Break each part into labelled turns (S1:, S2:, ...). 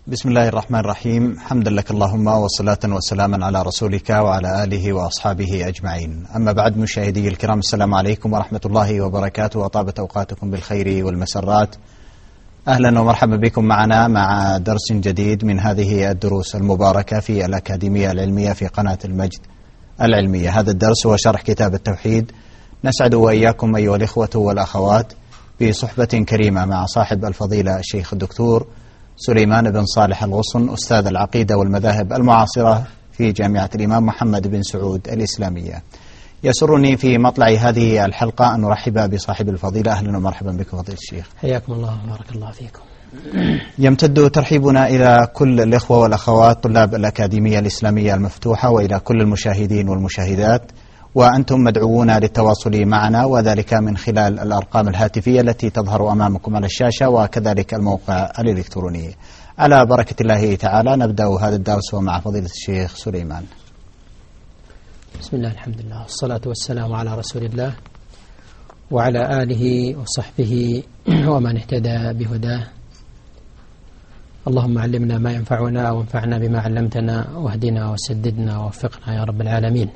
S1: بسم الله الرحمن الرحيم. حمدا لك اللهم وصلاة وسلاما على رسولك وعلى آله وأصحابه أجمعين. أما بعد، مشاهدي الكرام، السلام عليكم ورحمة الله وبركاته، وطابت أوقاتكم بالخير والمسرات. أهلا ومرحبا بكم معنا مع درس جديد من هذه الدروس المباركة في الأكاديمية العلمية في قناة المجد العلمية. هذا الدرس هو شرح كتاب التوحيد. نسعد وإياكم أيها الإخوة والأخوات بصحبة كريمة مع صاحب الفضيلة الشيخ الدكتور سليمان بن صالح الغصن، أستاذ العقيدة والمذاهب المعاصرة في جامعة الإمام محمد بن سعود الإسلامية. يسرني في مطلع هذه الحلقة أن نرحب بصاحب الفضيلة. أهلا ومرحبا بك فضيلة الشيخ.
S2: حياكم الله وبارك الله فيكم.
S1: يمتد ترحيبنا إلى كل الإخوة والأخوات طلاب الأكاديمية الإسلامية المفتوحة، وإلى كل المشاهدين والمشاهدات، وأنتم مدعوون للتواصل معنا، وذلك من خلال الأرقام الهاتفية التي تظهر أمامكم على الشاشة، وكذلك الموقع الإلكتروني. على بركة الله تعالى نبدأ هذا الدرس ومع فضيلة الشيخ سليمان.
S2: بسم الله، الحمد لله، والصلاة والسلام على رسول الله وعلى آله وصحبه ومن اهتدى بهداه. اللهم علمنا ما ينفعنا وانفعنا بما علمتنا، واهدنا وسددنا ووفقنا يا رب العالمين.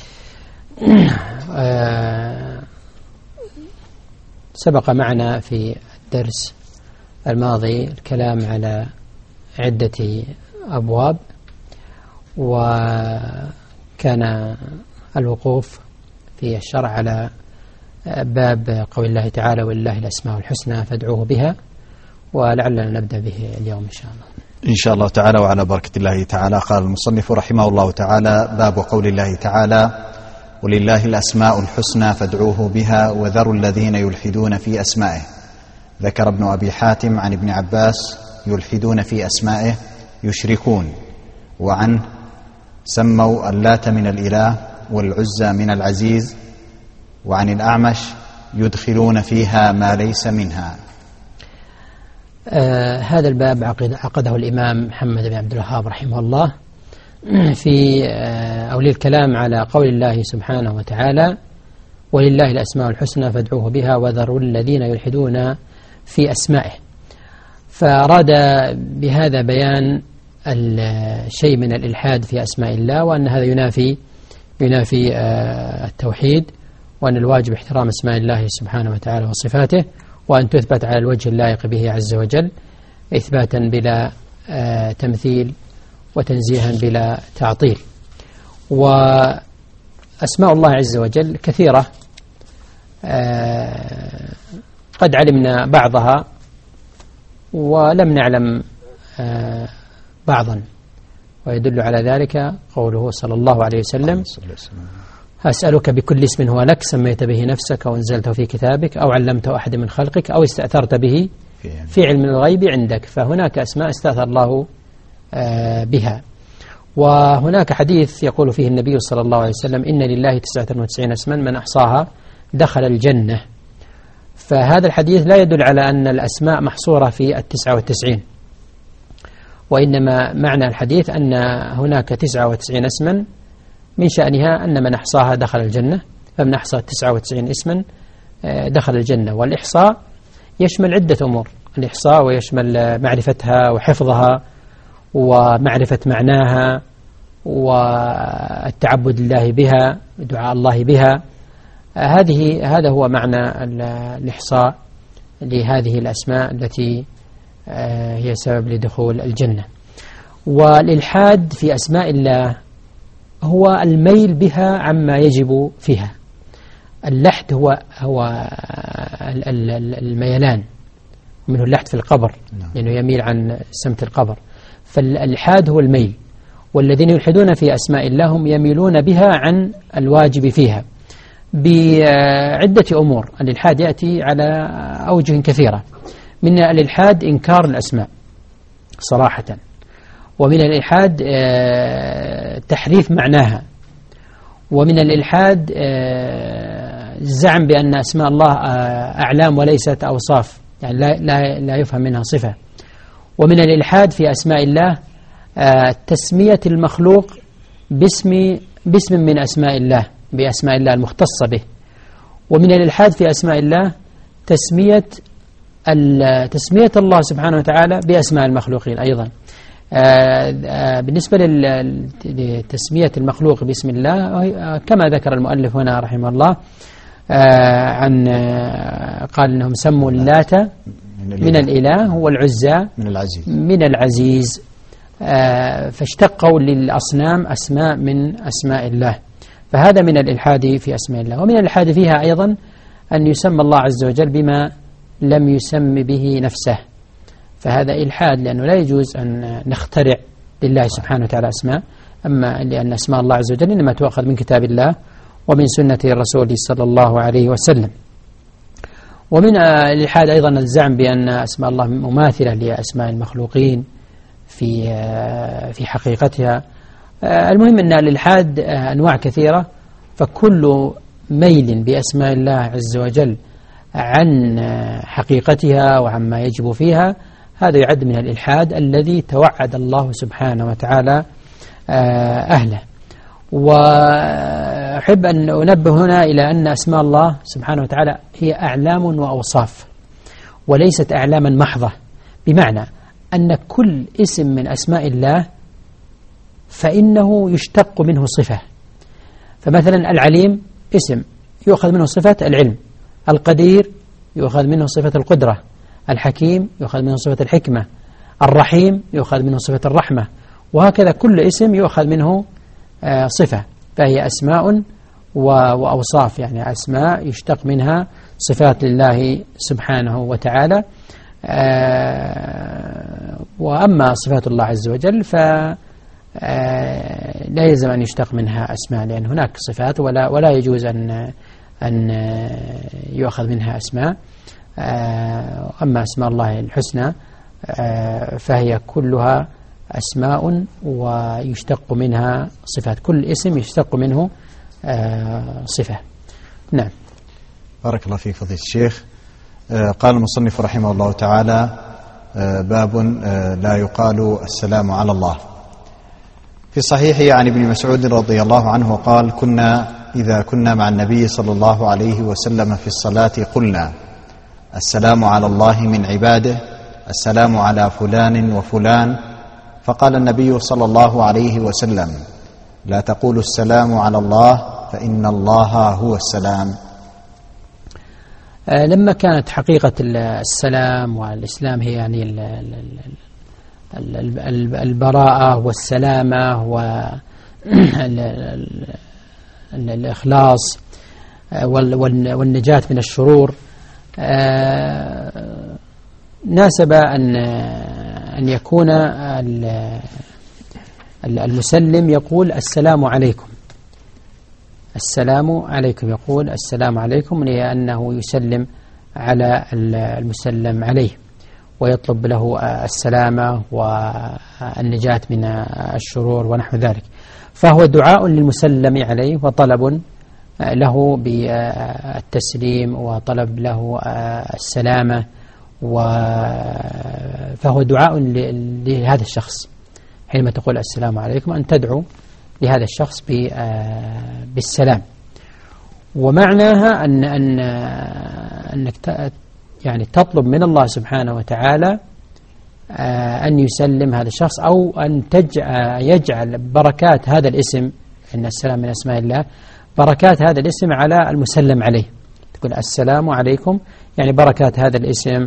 S2: سبق معنا في الدرس الماضي الكلام على عدة أبواب، وكان الوقوف في الشرع على باب قول الله تعالى: ولله الأسماء الحسنى فادعوه بها، ولعلنا نبدأ به اليوم إن شاء الله.
S1: إن شاء الله تعالى وعلى بركة الله تعالى. قال المصنف رحمه الله تعالى: باب قول الله تعالى: ولله الأسماء الحسنى فادعوه بها وذروا الذين يلحدون في أسمائه. ذكر ابن أبي حاتم عن ابن عباس: يلحدون في أسمائه يشركون. وعنه: سموا اللات من الإله والعزى من العزيز. وعن الأعمش: يدخلون فيها ما ليس منها.
S2: هذا الباب عقده الإمام محمد بن عبد الوهاب رحمه الله في للكلام على قول الله سبحانه وتعالى: ولله الأسماء الحسنى فادعوه بها وذروا الذين يلحدون في أسمائه. فأراد بهذا بيان الشيء من الإلحاد في أسماء الله، وأن هذا ينافي التوحيد، وأن الواجب احترام أسماء الله سبحانه وتعالى وصفاته، وأن تثبت على الوجه اللائق به عز وجل، إثباتا بلا تمثيل وتنزيها بلا تعطيل. وأسماء الله عز وجل كثيرة، قد علمنا بعضها ولم نعلم بعضا، ويدل على ذلك قوله صلى الله عليه وسلم: أسألك بكل اسم هو لك سميت به نفسك وانزلته في كتابك أو علمته أحد من خلقك أو استأثرت به في علم الغيب عندك. فهناك أسماء استأثر الله بها. وهناك حديث يقول فيه النبي صلى الله عليه وسلم: إن لله 99 اسما من أحصاها دخل الجنة. فهذا الحديث لا يدل على أن الأسماء محصورة في 99، وإنما معنى الحديث أن هناك 99 اسما من شأنها أن من أحصاها دخل الجنة، فمن أحصى 99 اسما دخل الجنة. والإحصاء يشمل عدة أمور: الإحصاء ويشمل معرفتها وحفظها ومعرفة معناها والتعبد الله بها، دعاء الله بها. هذا هو معنى الإحصاء لهذه الأسماء التي هي سبب لدخول الجنة. والإلحاد في أسماء الله هو الميل بها عما يجب فيها. اللحد هو الميلان، منه اللحد في القبر لأنه يميل عن سمت القبر. فالإلحاد هو الميل، والذين يلحدون في أسماء الله هم يميلون بها عن الواجب فيها بعدة أمور. الإلحاد يأتي على أوجه كثيرة. من الإلحاد إنكار الأسماء صراحة، ومن الإلحاد تحريف معناها، ومن الإلحاد الزعم بأن أسماء الله أعلام وليست أوصاف، يعني لا يفهم منها صفة. ومن الإلحاد في أسماء الله تسمية المخلوق باسم من أسماء الله، بأسماء الله المختصة به. ومن الإلحاد في أسماء الله تسمية الله سبحانه وتعالى بأسماء المخلوقين أيضا. بالنسبة لتسمية المخلوق باسم الله كما ذكر المؤلف هنا رحمه الله عن قال إنهم سموا اللات من الإله والعزى من العزيز فاشتقوا للأصنام أسماء من أسماء الله، فهذا من الإلحاد في أسماء الله. ومن الإلحاد فيها أيضا أن يسمى الله عز وجل بما لم يسم به نفسه، فهذا إلحاد، لأنه لا يجوز أن نخترع لله سبحانه وتعالى أسماء، أما لأن أسماء الله عز وجل إنما تؤخذ من كتاب الله ومن سنة الرسول صلى الله عليه وسلم. ومن الإلحاد أيضا الزعم بأن أسماء الله مماثلة لأسماء المخلوقين في حقيقتها. المهم أن الإلحاد أنواع كثيرة، فكل ميل بأسماء الله عز وجل عن حقيقتها وعما يجب فيها هذا يعد من الإلحاد الذي توعد الله سبحانه وتعالى أهله. وأحب أن أنبه هنا إلى أن أسماء الله سبحانه وتعالى هي أعلام وأوصاف وليست أعلاما محضة، بمعنى أن كل اسم من أسماء الله فإنه يشتق منه صفة. فمثلا العليم اسم يؤخذ منه صفة العلم، القدير يؤخذ منه صفة القدرة، الحكيم يؤخذ منه صفة الحكمة، الرحيم يؤخذ منه صفة الرحمة، وهكذا كل اسم يؤخذ منه صفة، فهي أسماء وأوصاف، يعني أسماء يشتق منها صفات لله سبحانه وتعالى. وأما صفات الله عز وجل فلا يلزم أن يشتق منها أسماء، لأن هناك صفات ولا يجوز أن يؤخذ منها أسماء. أما أسماء الله الحسنى فهي كلها أسماء ويشتق منها صفات، كل اسم يشتق منه صفة. نعم.
S1: بارك الله فيك فضيلة الشيخ. قال المصنف رحمه الله تعالى: باب لا يقال السلام على الله. في الصحيح عن ابن مسعود رضي الله عنه قال: إذا كنا مع النبي صلى الله عليه وسلم في الصلاة قلنا: السلام على الله من عباده، السلام على فلان وفلان. فقال النبي صلى الله عليه وسلم: لا تقولوا السلام على الله فإن الله هو السلام.
S2: لما كانت حقيقة السلام والإسلام هي يعني البراءة والسلامة والإخلاص والنجاة من الشرور، ناسب أن يكون المسلم يقول السلام عليكم، السلام عليكم، يقول السلام عليكم، لأنه يسلم على المسلم عليه ويطلب له السلامة والنجاة من الشرور ونحو ذلك. فهو دعاء للمسلم عليه وطلب له بالتسليم وطلب له السلامة، فهو دعاء لهذا الشخص. حينما تقول السلام عليكم أن تدعو لهذا الشخص بالسلام، ومعناها أنك يعني تطلب من الله سبحانه وتعالى أن يسلم هذا الشخص، أو أن يجعل بركات هذا الاسم، إن السلام من أسماء الله، بركات هذا الاسم على المسلم عليه. تقول السلام عليكم، يعني بركات هذا الاسم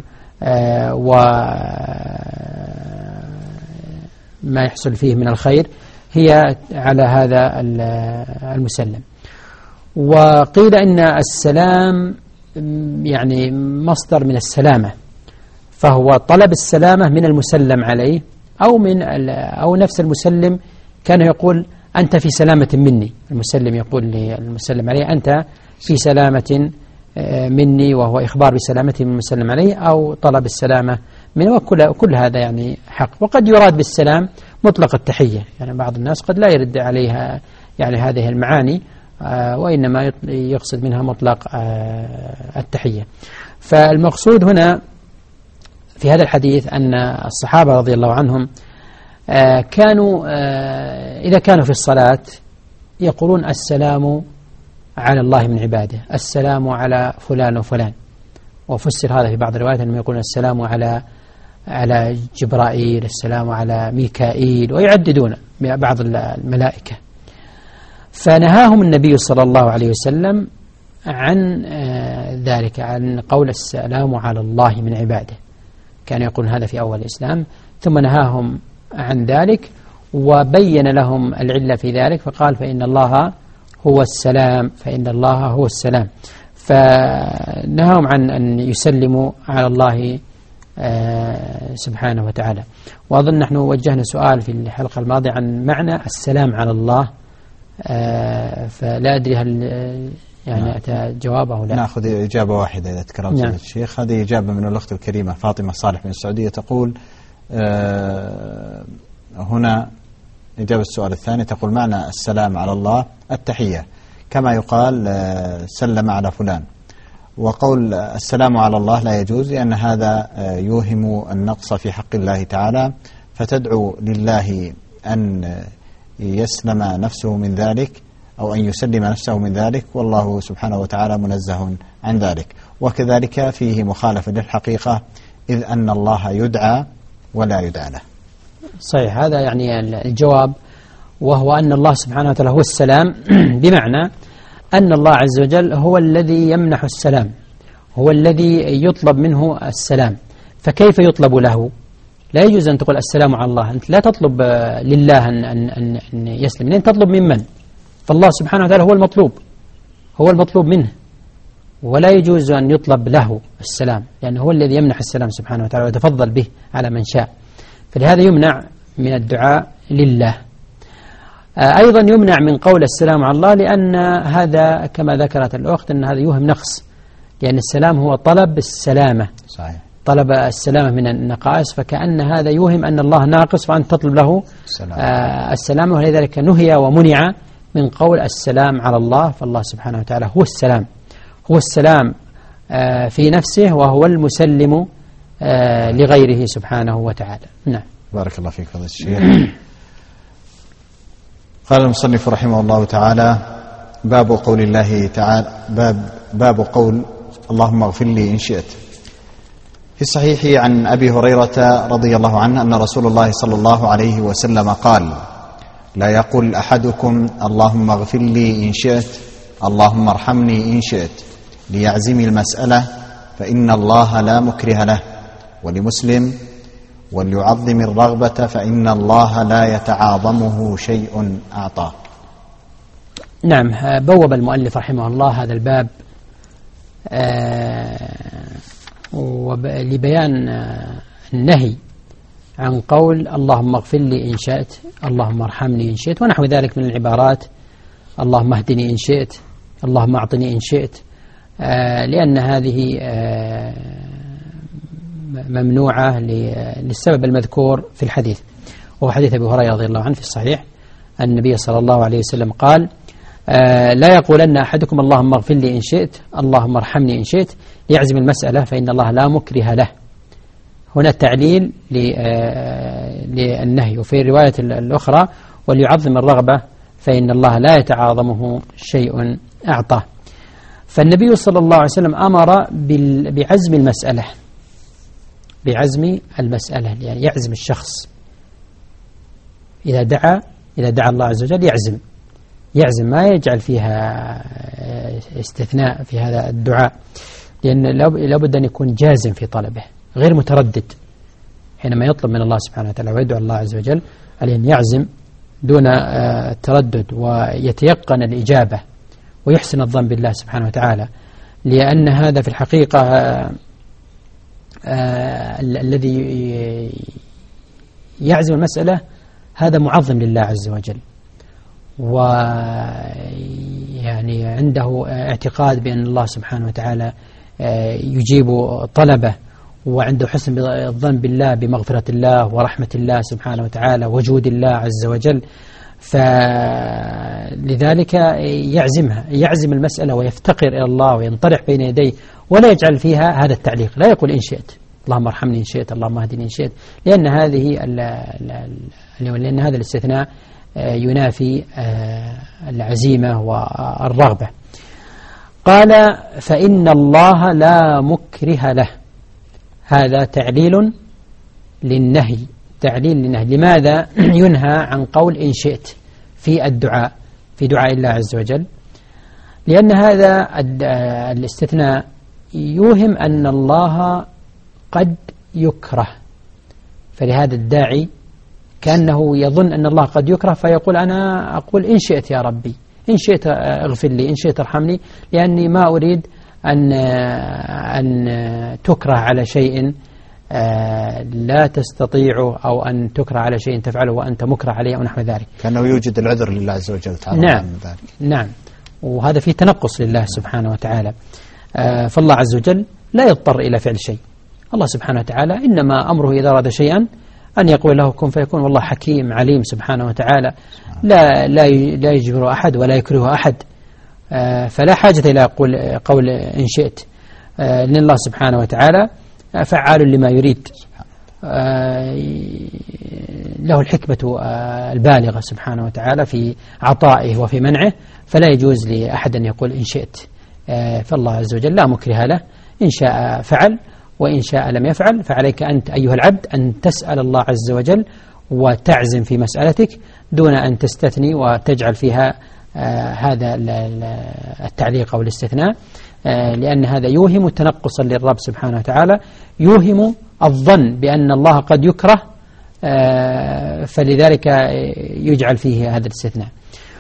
S2: وما يحصل فيه من الخير هي على هذا المسلم. وقيل إن السلام يعني مصدر من السلامة، فهو طلب السلامة من المسلم عليه أو نفس المسلم كان يقول أنت في سلامة مني، المسلم يقول للمسلم عليه أنت في سلامة مني، وهو إخبار بسلامته من المسلم عليه أو طلب السلامة منه، وكل هذا يعني حق. وقد يراد بالسلام مطلق التحية، يعني بعض الناس قد لا يرد عليها يعني هذه المعاني، وإنما يقصد منها مطلق التحية. فالمقصود هنا في هذا الحديث أن الصحابة رضي الله عنهم كانوا إذا كانوا في الصلاة يقولون السلام على الله من عباده، السلام على فلان وفلان. وفسر هذا في بعض الروايات أنهم يقولون السلام على على جبرائيل، السلام على ميكائيل، ويعددون بعض الملائكة. فنهاهم النبي صلى الله عليه وسلم عن ذلك، عن قول السلام على الله من عباده. كان يقول هذا في أول الإسلام، ثم نهاهم عن ذلك وبين لهم العلة في ذلك، فقال فإن الله هو السلام، فإن الله هو السلام. فنهاهم عن أن يسلموا على الله سبحانه وتعالى. وأظن نحن وجهنا سؤال في الحلقة الماضية عن معنى السلام على الله، فلا أدري هل يعني أتى جواب أو لا.
S1: نأخذ إجابة واحدة إذا تكرمت الشيخ. هذه إجابة من الأخت الكريمة فاطمة صالح من السعودية، تقول هنا إجابة السؤال الثاني، تقول معنى السلام على الله التحية، كما يقال سلم على فلان. وقول السلام على الله لا يجوز، لأن هذا يوهم النقص في حق الله تعالى، فتدعو لله أن يسلم نفسه من ذلك أو أن يسلم نفسه من ذلك، والله سبحانه وتعالى منزه عن ذلك. وكذلك فيه مخالفة للحقيقة، إذ أن الله يدعى ولا يدعى له.
S2: صحيح، هذا يعني الجواب، وهو أن الله سبحانه وتعالى هو السلام، بمعنى أن الله عز وجل هو الذي يمنح السلام، هو الذي يطلب منه السلام. فكيف يطلب له؟ لا يجوز أن تقول السلام على الله، أنت لا تطلب لله أن يسلم، أنت تطلب ممن؟ فالله سبحانه وتعالى هو المطلوب، هو المطلوب منه، ولا يجوز أن يطلب له السلام، لأنه هو الذي يمنح السلام سبحانه وتعالى ويتفضل به على من شاء. فلهذا يمنع من الدعاء لله. أيضا يمنع من قول السلام على الله، لأن هذا كما ذكرت الأخت أن هذا يوهم نقص، لأن السلام هو طلب السلامة.
S1: صحيح.
S2: طلب السلامة من النقائص، فكأن هذا يوهم أن الله ناقص فأنت تطلب له السلامة، ولذلك نهي ومنع من قول السلام على الله. فالله سبحانه وتعالى هو السلام، هو السلام في نفسه، وهو المسلم لغيره سبحانه وتعالى. نعم.
S1: بارك الله فيك فضيلة الشيخ. قال المصنف رحمه الله تعالى: باب قول الله تعالى، باب قول اللهم اغفر لي إن شئت. في الصحيح عن أبي هريرة رضي الله عنه أن رسول الله صلى الله عليه وسلم قال: لا يقول أحدكم اللهم اغفر لي إن شئت، اللهم ارحمني إن شئت، ليعزم المسألة، فإن الله لا مكره له. ولمسلم: وليعظم الرغبة، فإن الله لا يتعاظمه شيء أعطاه.
S2: نعم، بوب المؤلف رحمه الله هذا الباب لبيان النهي عن قول اللهم اغفر لي إن شئت، اللهم ارحمني إن شئت، ونحو ذلك من العبارات، اللهم اهدني إن شئت، اللهم أعطني إن شئت، لأن هذه ممنوعة للسبب المذكور في الحديث، وهو حديث أبي هريرة رضي الله عنه في الصحيح. النبي صلى الله عليه وسلم قال: لا يقولن أحدكم اللهم اغفر لي إن شئت، اللهم ارحمني إن شئت، ليعزم المسألة، فإن الله لا مكره له. هنا التعليل للنهي. وفي الرواية الأخرى: وليعظم الرغبة، فإن الله لا يتعاظمه شيء أعطاه. فالنبي صلى الله عليه وسلم أمر بعزم المسألة، بعزم المسألة، يعني يعزم الشخص إذا دعا الله عز وجل، يعزم، ما يجعل فيها استثناء في هذا الدعاء، لأن لابد أن يكون جازم في طلبه، غير متردد حينما يطلب من الله سبحانه وتعالى ويدعو الله عز وجل، عليه أن يعزم دون تردد، ويتيقن الإجابة، ويحسن الظن بالله سبحانه وتعالى، لأن هذا في الحقيقة الذي يعزم المسألة هذا معظم لله عز وجل، ويعني عنده اعتقاد بأن الله سبحانه وتعالى يجيب طلبه، وعنده حسن الظن بالله بمغفرة الله ورحمة الله سبحانه وتعالى وجود الله عز وجل. فلذلك يعزم المسألة ويفتقر إلى الله وينطرح بين يديه، ولا يجعل فيها هذا التعليق، لا يقول إن شئت، اللهم ارحمني إن شئت، اللهم اهدني إن شئت، لأن هذا الاستثناء ينافي العزيمة والرغبة. قال: فإن الله لا مكره له. هذا تعليل للنهي، تعليل للنهي. لماذا ينهى عن قول إن شئت في الدعاء، في دعاء الله عز وجل؟ لأن هذا الاستثناء يوهم أن الله قد يكره، فلهذا الداعي كأنه يظن أن الله قد يكره، فيقول أنا أقول إن شئت يا ربي، إن شئت اغفر لي، إن شئت ارحمني، لأني ما أريد أن تكره على شيء لا تستطيعه، أو أن تكره على شيء تفعله وأنت مكره عليه أو نحو ذلك.
S1: كأنه يوجد العذر لله عز وجل تعالى.
S2: نعم نعم، وهذا فيه تنقص لله سبحانه وتعالى. فالله عز وجل لا يضطر إلى فعل شيء. الله سبحانه وتعالى إنما أمره إذا أراد شيئا أن يقول له كن فيكون، والله حكيم عليم سبحانه وتعالى، لا يجبر أحد ولا يكره أحد. فلا حاجة إلى قول إن شئت، لأن الله سبحانه وتعالى فعال لما يريد، له الحكمة البالغة سبحانه وتعالى في عطائه وفي منعه، فلا يجوز لأحد أن يقول إن شئت. فالله عز وجل لا مكره له، إن شاء فعل وإن شاء لم يفعل. فعليك أنت أيها العبد أن تسأل الله عز وجل وتعزم في مسألتك دون أن تستثني وتجعل فيها هذا التعليق أو الاستثناء، لأن هذا يوهم تنقصا للرب سبحانه وتعالى، يوهم الظن بأن الله قد يكره، فلذلك يجعل فيه هذا الاستثناء.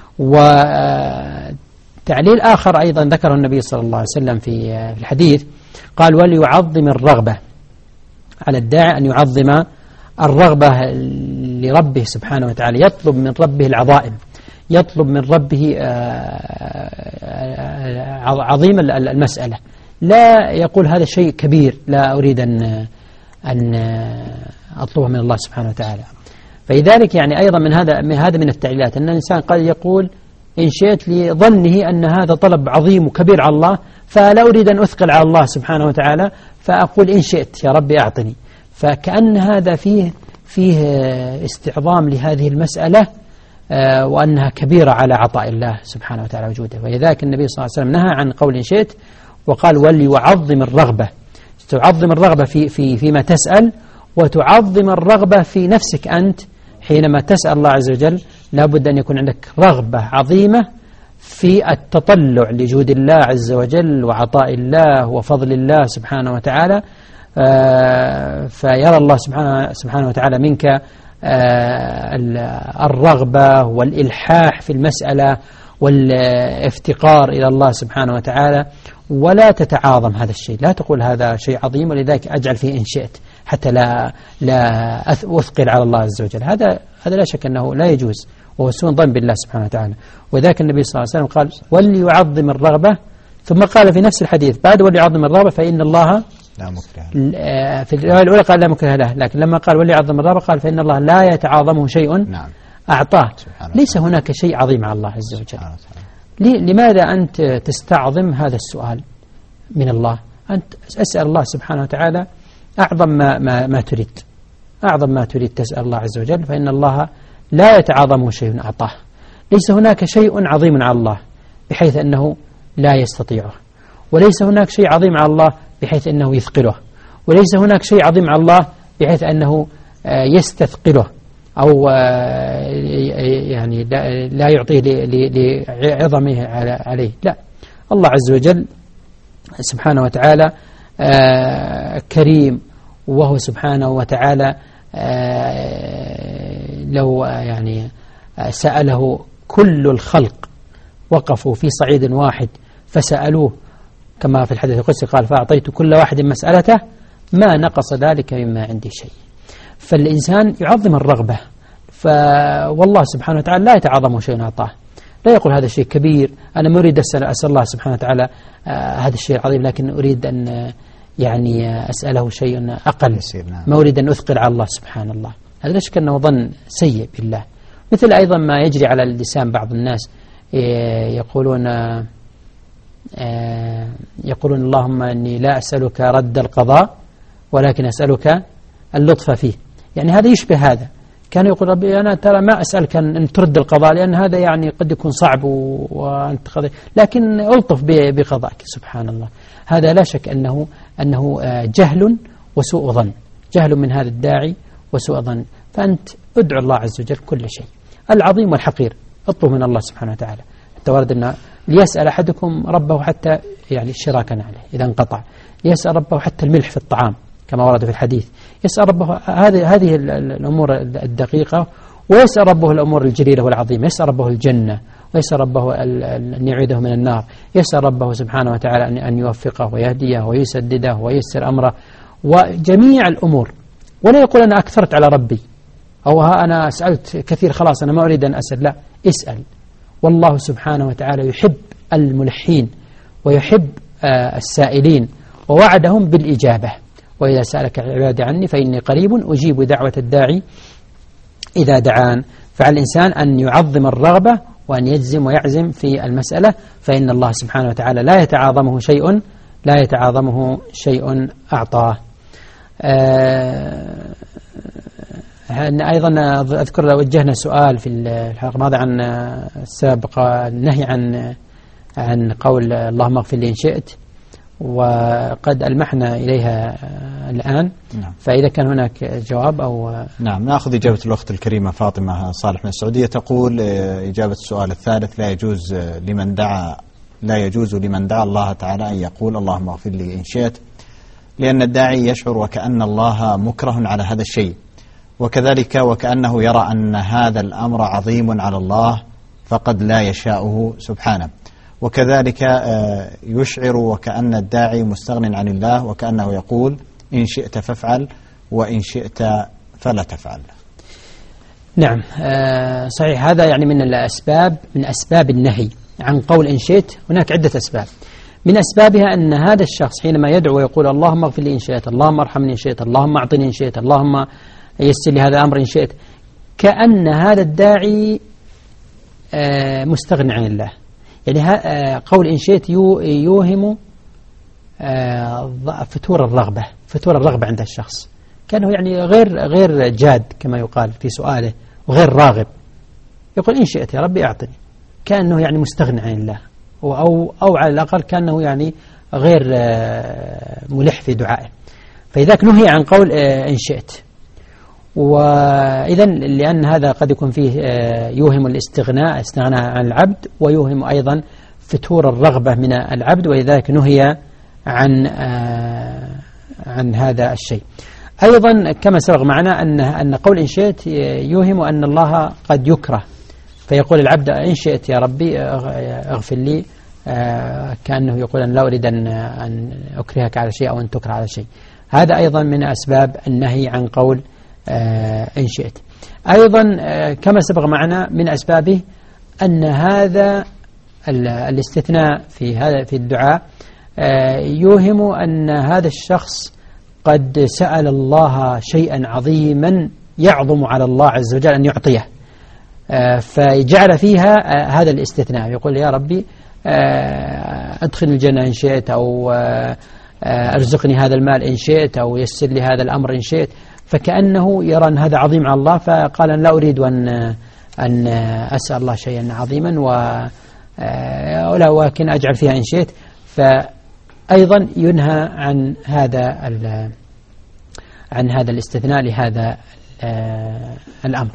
S2: وتعليل آخر أيضا ذكره النبي صلى الله عليه وسلم في الحديث، قال وليعظم الرغبة، على الداعي أن يعظم الرغبة لربه سبحانه وتعالى، يطلب من ربه العظائم، يطلب من ربه عظيم المسألة، لا يقول هذا شيء كبير لا أريد أن أطلبه من الله سبحانه وتعالى. فلذلك يعني أيضا من التعليلات أن الإنسان قد يقول إن شئت لظنه أن هذا طلب عظيم وكبير على الله، فلا أريد أن أثقل على الله سبحانه وتعالى، فأقول إن شئت يا ربي أعطني. فكأن هذا فيه استعظام لهذه المسألة، وأنها كبيرة على عطاء الله سبحانه وتعالى وجوده. ولذلك النبي صلى الله عليه وسلم نهى عن قول إن شئت، وقال وليعظم الرغبة، تعظم الرغبة فيما تسأل، وتعظم الرغبة في نفسك أنت حينما تسأل الله عز وجل. لابد أن يكون عندك رغبة عظيمة في التطلع لجود الله عز وجل وعطاء الله وفضل الله سبحانه وتعالى، فيرى الله سبحانه وتعالى منك الرغبة والإلحاح في المسألة والافتقار إلى الله سبحانه وتعالى، ولا تتعاظم هذا الشيء، لا تقول هذا شيء عظيم ولذلك أجعل فيه إن شئت حتى لا أثقل على الله عز وجل. هذا لا شك أنه لا يجوز، وهو سوء ظن بالله سبحانه وتعالى. وذاك النبي صلى الله عليه وسلم قال وليعظم الرغبة، ثم قال في نفس الحديث بعد وليعظم الرغبة فإن الله
S1: لا مكره.
S2: في الرواية الأولى قال لا مكره له، لكن لما قال وليعظم الرغبة قال فإن الله لا يتعاظمه شيء
S1: نعم.
S2: أعطاه. ليس هناك شيء عظيم على الله عز وجل. لماذا أنت تستعظم هذا السؤال من الله؟ أنت أسأل الله سبحانه وتعالى أعظم ما تريد، أعظم ما تريد تسأل الله عز وجل، فإن الله لا يتعاظمه شيء أعطاه. ليس هناك شيء عظيم على الله بحيث أنه لا يستطيعه، وليس هناك شيء عظيم على الله بحيث أنه يثقله، وليس هناك شيء عظيم على الله بحيث أنه يستثقله أو يعني لا يعطيه لعظمه عليه. لا، الله عز وجل سبحانه وتعالى كريم، وهو سبحانه وتعالى لو يعني سأله كل الخلق وقفوا في صعيد واحد فسألوه كما في الحديث القدسي قال فأعطيت كل واحد مسألته ما نقص ذلك مما عندي شيء. فالإنسان يعظم الرغبة، والله سبحانه وتعالى لا يتعاظمه شيء أعطاه، لا يقول هذا الشيء كبير، أنا ما أريد أسأل الله سبحانه وتعالى هذا الشيء العظيم، لكن أريد أن يعني أسأله شيء أقل، ما أريد أن أثقل على الله سبحانه الله. هذا لا شك أنه ظن سيء بالله. مثل أيضا ما يجري على اللسان بعض الناس يقولون اللهم أني لا أسألك رد القضاء ولكن أسألك اللطف فيه. يعني هذا يشبه هذا، كان يقول ربي أنا ترى ما أسألك أن ترد القضاء لأن هذا يعني قد يكون صعب وأنت قضي، لكن ألطف بقضائك. سبحان الله، هذا لا شك أنه جهل وسوء ظن، جهل من هذا الداعي وسوء ظن. فأنت ادعو الله عز وجل كل شيء، العظيم والحقير اطلب من الله سبحانه وتعالى. حتى ورد أن ليسأل أحدكم ربه حتى يعني الشراك عليه إذا انقطع، يسأل ربه حتى الملح في الطعام كما ورد في الحديث، يسأل ربه هذه الأمور الدقيقة، ويسأل ربه الأمور الجليلة والعظيمة، يسأل ربه الجنة، ويسأل ربه أن يعيده من النار، يسأل ربه سبحانه وتعالى أن يوفقه ويهديه ويسدده وييسر أمره وجميع الأمور. ولا يقول أنا أكثرت على ربي أو أنا سألت كثير خلاص أنا ما أريد أن أسأل، لا، اسأل. والله سبحانه وتعالى يحب الملحين ويحب السائلين ووعدهم بالإجابة. وإذا سألك عبادي عني فإني قريب أجيب دعوة الداعي إذا دعان. فعلى الإنسان أن يعظم الرغبة وأن يجزم ويعزم في المسألة، فإن الله سبحانه وتعالى لا يتعاظمه شيء أعطاه. أيضا أذكر وجهنا سؤال في الحلقة الماضية عن السابق النهي عن قول اللهم اغفر لي إن شئت، وقد ألمحنا إليها الآن.
S1: نعم.
S2: فإذا كان هناك جواب أو
S1: نعم، نأخذ إجابة الأخت الكريمة فاطمة صالح من السعودية. تقول إجابة السؤال الثالث: لا يجوز لمن دعا الله تعالى أن يقول اللهم اغفر لي إن شئت، لأن الداعي يشعر وكأن الله مكره على هذا الشيء، وكذلك وكأنه يرى أن هذا الأمر عظيم على الله فقد لا يشاءه سبحانه، وكذلك يشعر وكأن الداعي مستغن عن الله، وكأنه يقول إن شئت فافعل وإن شئت فلا تفعل.
S2: نعم، صحيح. هذا يعني من أسباب النهي عن قول إن شئت. هناك عدة أسباب، من أسبابها أن هذا الشخص حينما يدعو ويقول اللهم اغفر لي إن شئت، اللهم ارحمني إن شئت، اللهم أعطني إن شئت، اللهم يسر لي هذا الأمر إن شئت، كأن هذا الداعي مستغني عن الله. يعني قول إن شئت يوهم فتور الرغبة عند الشخص، كأنه يعني غير جاد كما يقال في سؤاله وغير راغب. يقول إن شئت يا ربي أعطني، كأنه يعني مستغني عن الله، أو على الأقل كأنه يعني غير ملح في دعائه. فإذاك نهي عن قول إن شئت. وإذا لأن هذا قد يكون فيه يوهم الاستغناء عن العبد، ويوهم أيضا فتور الرغبة من العبد، ولذلك نهي عن هذا الشيء. أيضا كما سبق معنا أن قول إن شئت يوهم أن الله قد يكره، فيقول العبد إن شئت يا ربي اغفر لي، كأنه يقول أن لا أريد أن أكرهك على شيء أو أن تكره على شيء. هذا أيضا من أسباب النهي عن قول إن شئت. أيضا كما سبق معنا من أسبابه أن هذا الاستثناء في الدعاء يوهم أن هذا الشخص قد سأل الله شيئا عظيما يعظم على الله عز وجل أن يعطيه، فجعل فيها هذا الاستثناء، يقول يا ربي أدخل الجنة إن شئت، أو أرزقني هذا المال إن شئت، أو يسر لي هذا الأمر إن شئت، فكأنه يرى أن هذا عظيم على الله، فقال أن لا أريد أن أسأل الله شيئا عظيما ولكن أجعل فيها إن شئت. فأيضا ينهى عن هذا الاستثناء لهذا الأمر.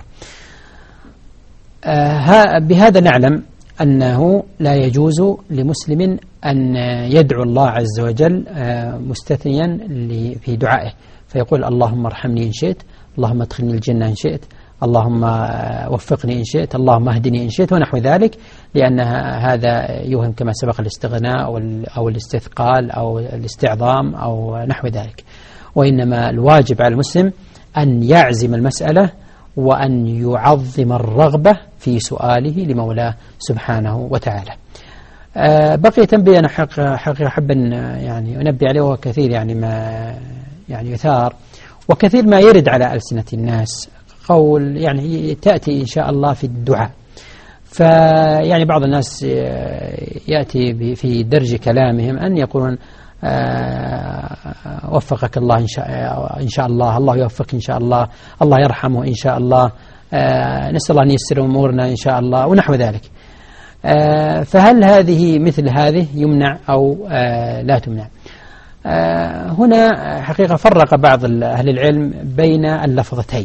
S2: بهذا نعلم أنه لا يجوز لمسلم أن يدعو الله عز وجل مستثنيا في دعائه، فيقول اللهم ارحمني إن شئت، اللهم ادخلني الجنة إن شئت، اللهم وفقني إن شئت، اللهم اهدني إن شئت، ونحو ذلك، لأن هذا يوهم كما سبق الاستغناء أو الاستثقال أو الاستعظام أو نحو ذلك. وإنما الواجب على المسلم أن يعزم المسألة وأن يعظم الرغبة في سؤاله لمولاه سبحانه وتعالى. بقي تنبيه أنا حقيقة أحب أن يعني أنبه عليه، وكثير يعني ما يعني يثار، وكثير ما يرد على ألسنة الناس قول يعني تأتي إن شاء الله في الدعاء. فيعني بعض الناس يأتي في درج كلامهم أن يقولون وفقك الله إن شاء الله، الله يوفق إن شاء الله، الله يرحمه إن شاء الله، نسأل الله أن ييسر أمورنا إن شاء الله، ونحو ذلك. فهل هذه مثل هذه يمنع أو لا تمنع؟ هنا حقيقة فرق بعض أهل العلم بين اللفظتين،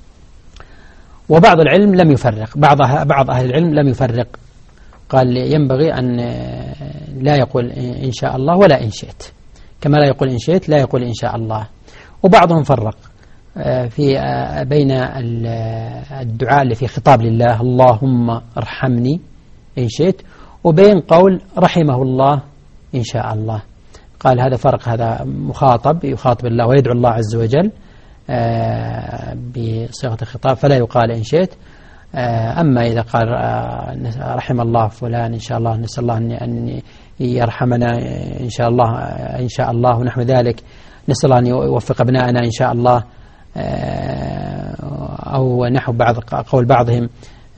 S2: وبعض العلم لم يفرق، بعض أهل العلم لم يفرق، قال ينبغي أن لا يقول إن شاء الله ولا إن شئت، كما لا يقول إن شئت لا يقول إن شاء الله. وبعضهم فرق في بين الدعاء اللي في خطاب لله اللهم ارحمني إن شئت، وبين قول رحمه الله إن شاء الله. قال هذا فرق، هذا مخاطب يخاطب الله ويدعو الله عز وجل بصيغة الخطاب فلا يقال إن شئت. أما إذا قال رحم الله فلان إن شاء الله، نسأل الله أن يرحمنا إن شاء الله إن شاء الله ونحو ذلك، نسأل الله أن يوفق أبنائنا إن شاء الله، أو نحو قول بعضهم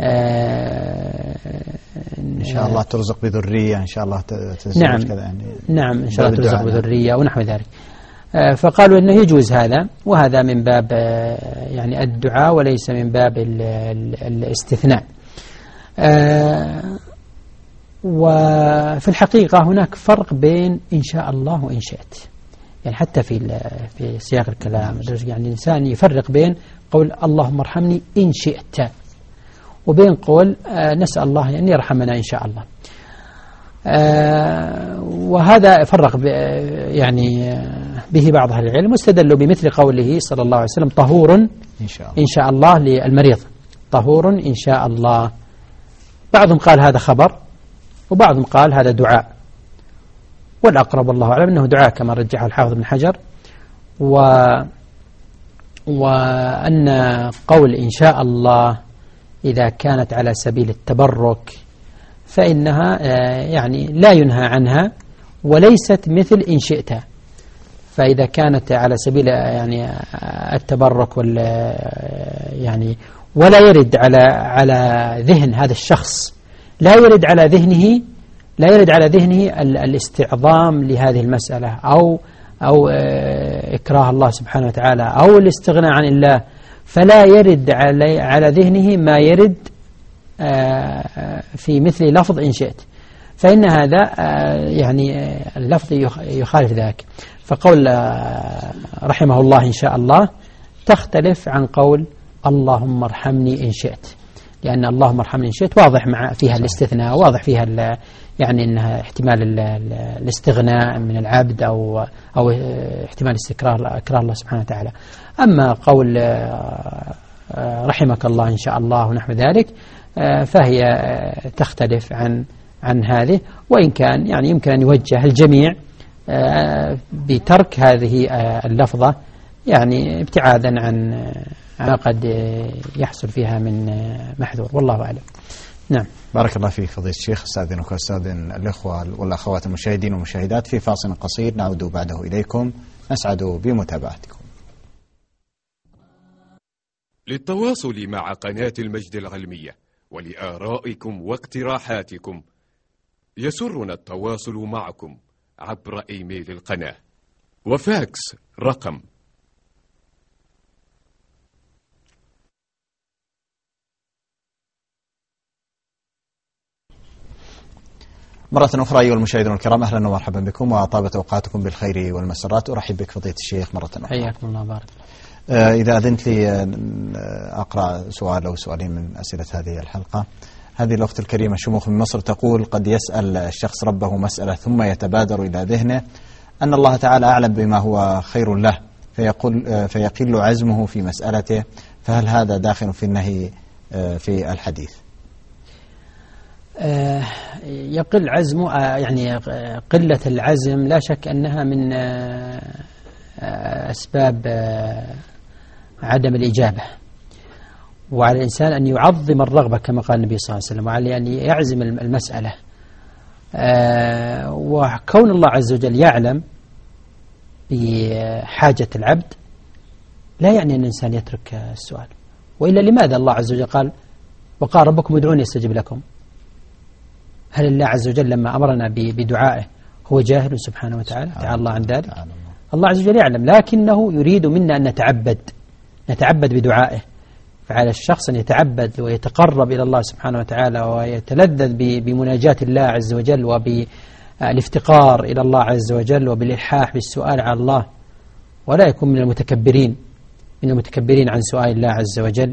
S1: إن شاء الله ترزق بذرية، إن شاء الله تزوج
S2: نعم
S1: كذا يعني.
S2: نعم إن شاء الله ترزق بذرية ونحو ذلك. فقالوا إنه يجوز هذا، وهذا من باب يعني الدعاء وليس من باب الاستثناء. وفي الحقيقة هناك فرق بين إن شاء الله وإن شئت، يعني حتى في سياق الكلام يعني الإنسان يفرق بين قول اللهم ارحمني إن شئت وبين قول نسأل الله أن يرحمنا إن شاء الله. وهذا فرق يعني به بعض أهل العلم، واستدلوا بمثل قوله صلى الله عليه وسلم طهور إن شاء الله للمريض، طهور إن شاء الله. بعضهم قال هذا خبر، وبعضهم قال هذا دعاء، والأقرب والله أعلم أنه دعاء كما رجحه الحافظ بن حجر. وأن قول إن شاء الله إذا كانت على سبيل التبرك فإنها يعني لا ينهى عنها، وليست مثل إن شئت. فإذا كانت على سبيل يعني التبرك يعني ولا يرد على ذهن هذا الشخص، لا يرد على ذهنه الاستعظام لهذه المسألة أو إكراه الله سبحانه وتعالى أو الاستغناء عن الله، فلا يرد على ذهنه ما يرد في مثل لفظ إن شئت، فإن هذا يعني اللفظ يخالف ذاك. فقول رحمه الله إن شاء الله تختلف عن قول اللهم ارحمني إن شئت، لأن اللهم ارحمني إن شئت واضح فيها الاستثناء، واضح فيها يعني أنها احتمال الاستغناء من العبد أو احتمال إكراه الله سبحانه وتعالى. أما قول رحمك الله إن شاء الله ونحو ذلك فهي تختلف عن هذه، وإن كان يعني يمكن أن يوجه الجميع بترك هذه اللفظة يعني ابتعادا عن ما قد يحصل فيها من محذور، والله أعلم. نعم.
S1: بارك الله فيك فضيلة الشيخ. أستاذنك وأستاذن الإخوة والأخوات المشاهدين والمشاهدات في فاصل قصير نعود بعده إليكم، نسعد بمتابعتكم.
S3: للتواصل مع قناة المجد العلمية ولآرائكم واقتراحاتكم يسرنا التواصل معكم عبر إيميل القناة وفاكس رقم
S1: مرة أخرى أيها المشاهدون الكرام، أهلا ومرحبا بكم وطابت أوقاتكم بالخير والمسرات. أرحب بك فضيلة الشيخ مرة أخرى.
S2: حياكم الله. بارك.
S1: إذا أذنت لي أقرأ سؤال أو سؤالين من أسئلة هذه الحلقة. هذه الأخت الكريمة شموخ من مصر تقول: قد يسأل الشخص ربه مسألة ثم يتبادر إلى ذهنه أن الله تعالى أعلم بما هو خير له، فيقل عزمه في مسألته، فهل هذا داخل في النهي في الحديث؟
S2: يقل عزمه، يعني قلة العزم لا شك أنها من أسباب عدم الإجابة، وعلى الإنسان أن يعظم الرغبة كما قال النبي صلى الله عليه وسلم، وعلى أن يعزم المسألة. وكون الله عز وجل يعلم بحاجة العبد لا يعني أن الإنسان يترك السؤال، وإلا لماذا الله عز وجل قال وقال ربكم ادعوني استجب لكم؟ هل الله عز وجل لما أمرنا بدعائه هو جاهل سبحانه وتعالى؟ تعالى الله عن ذلك. الله عز وجل يعلم، لكنه يريد منا أن نتعبد بدعائه. فعلى الشخص أن يتعبد ويتقرب إلى الله سبحانه وتعالى ويتلذذ بمناجاة الله عز وجل الافتقار إلى الله عز وجل وبالإلحاح بالسؤال على الله، ولا يكون من المتكبرين عن سؤال الله عز وجل.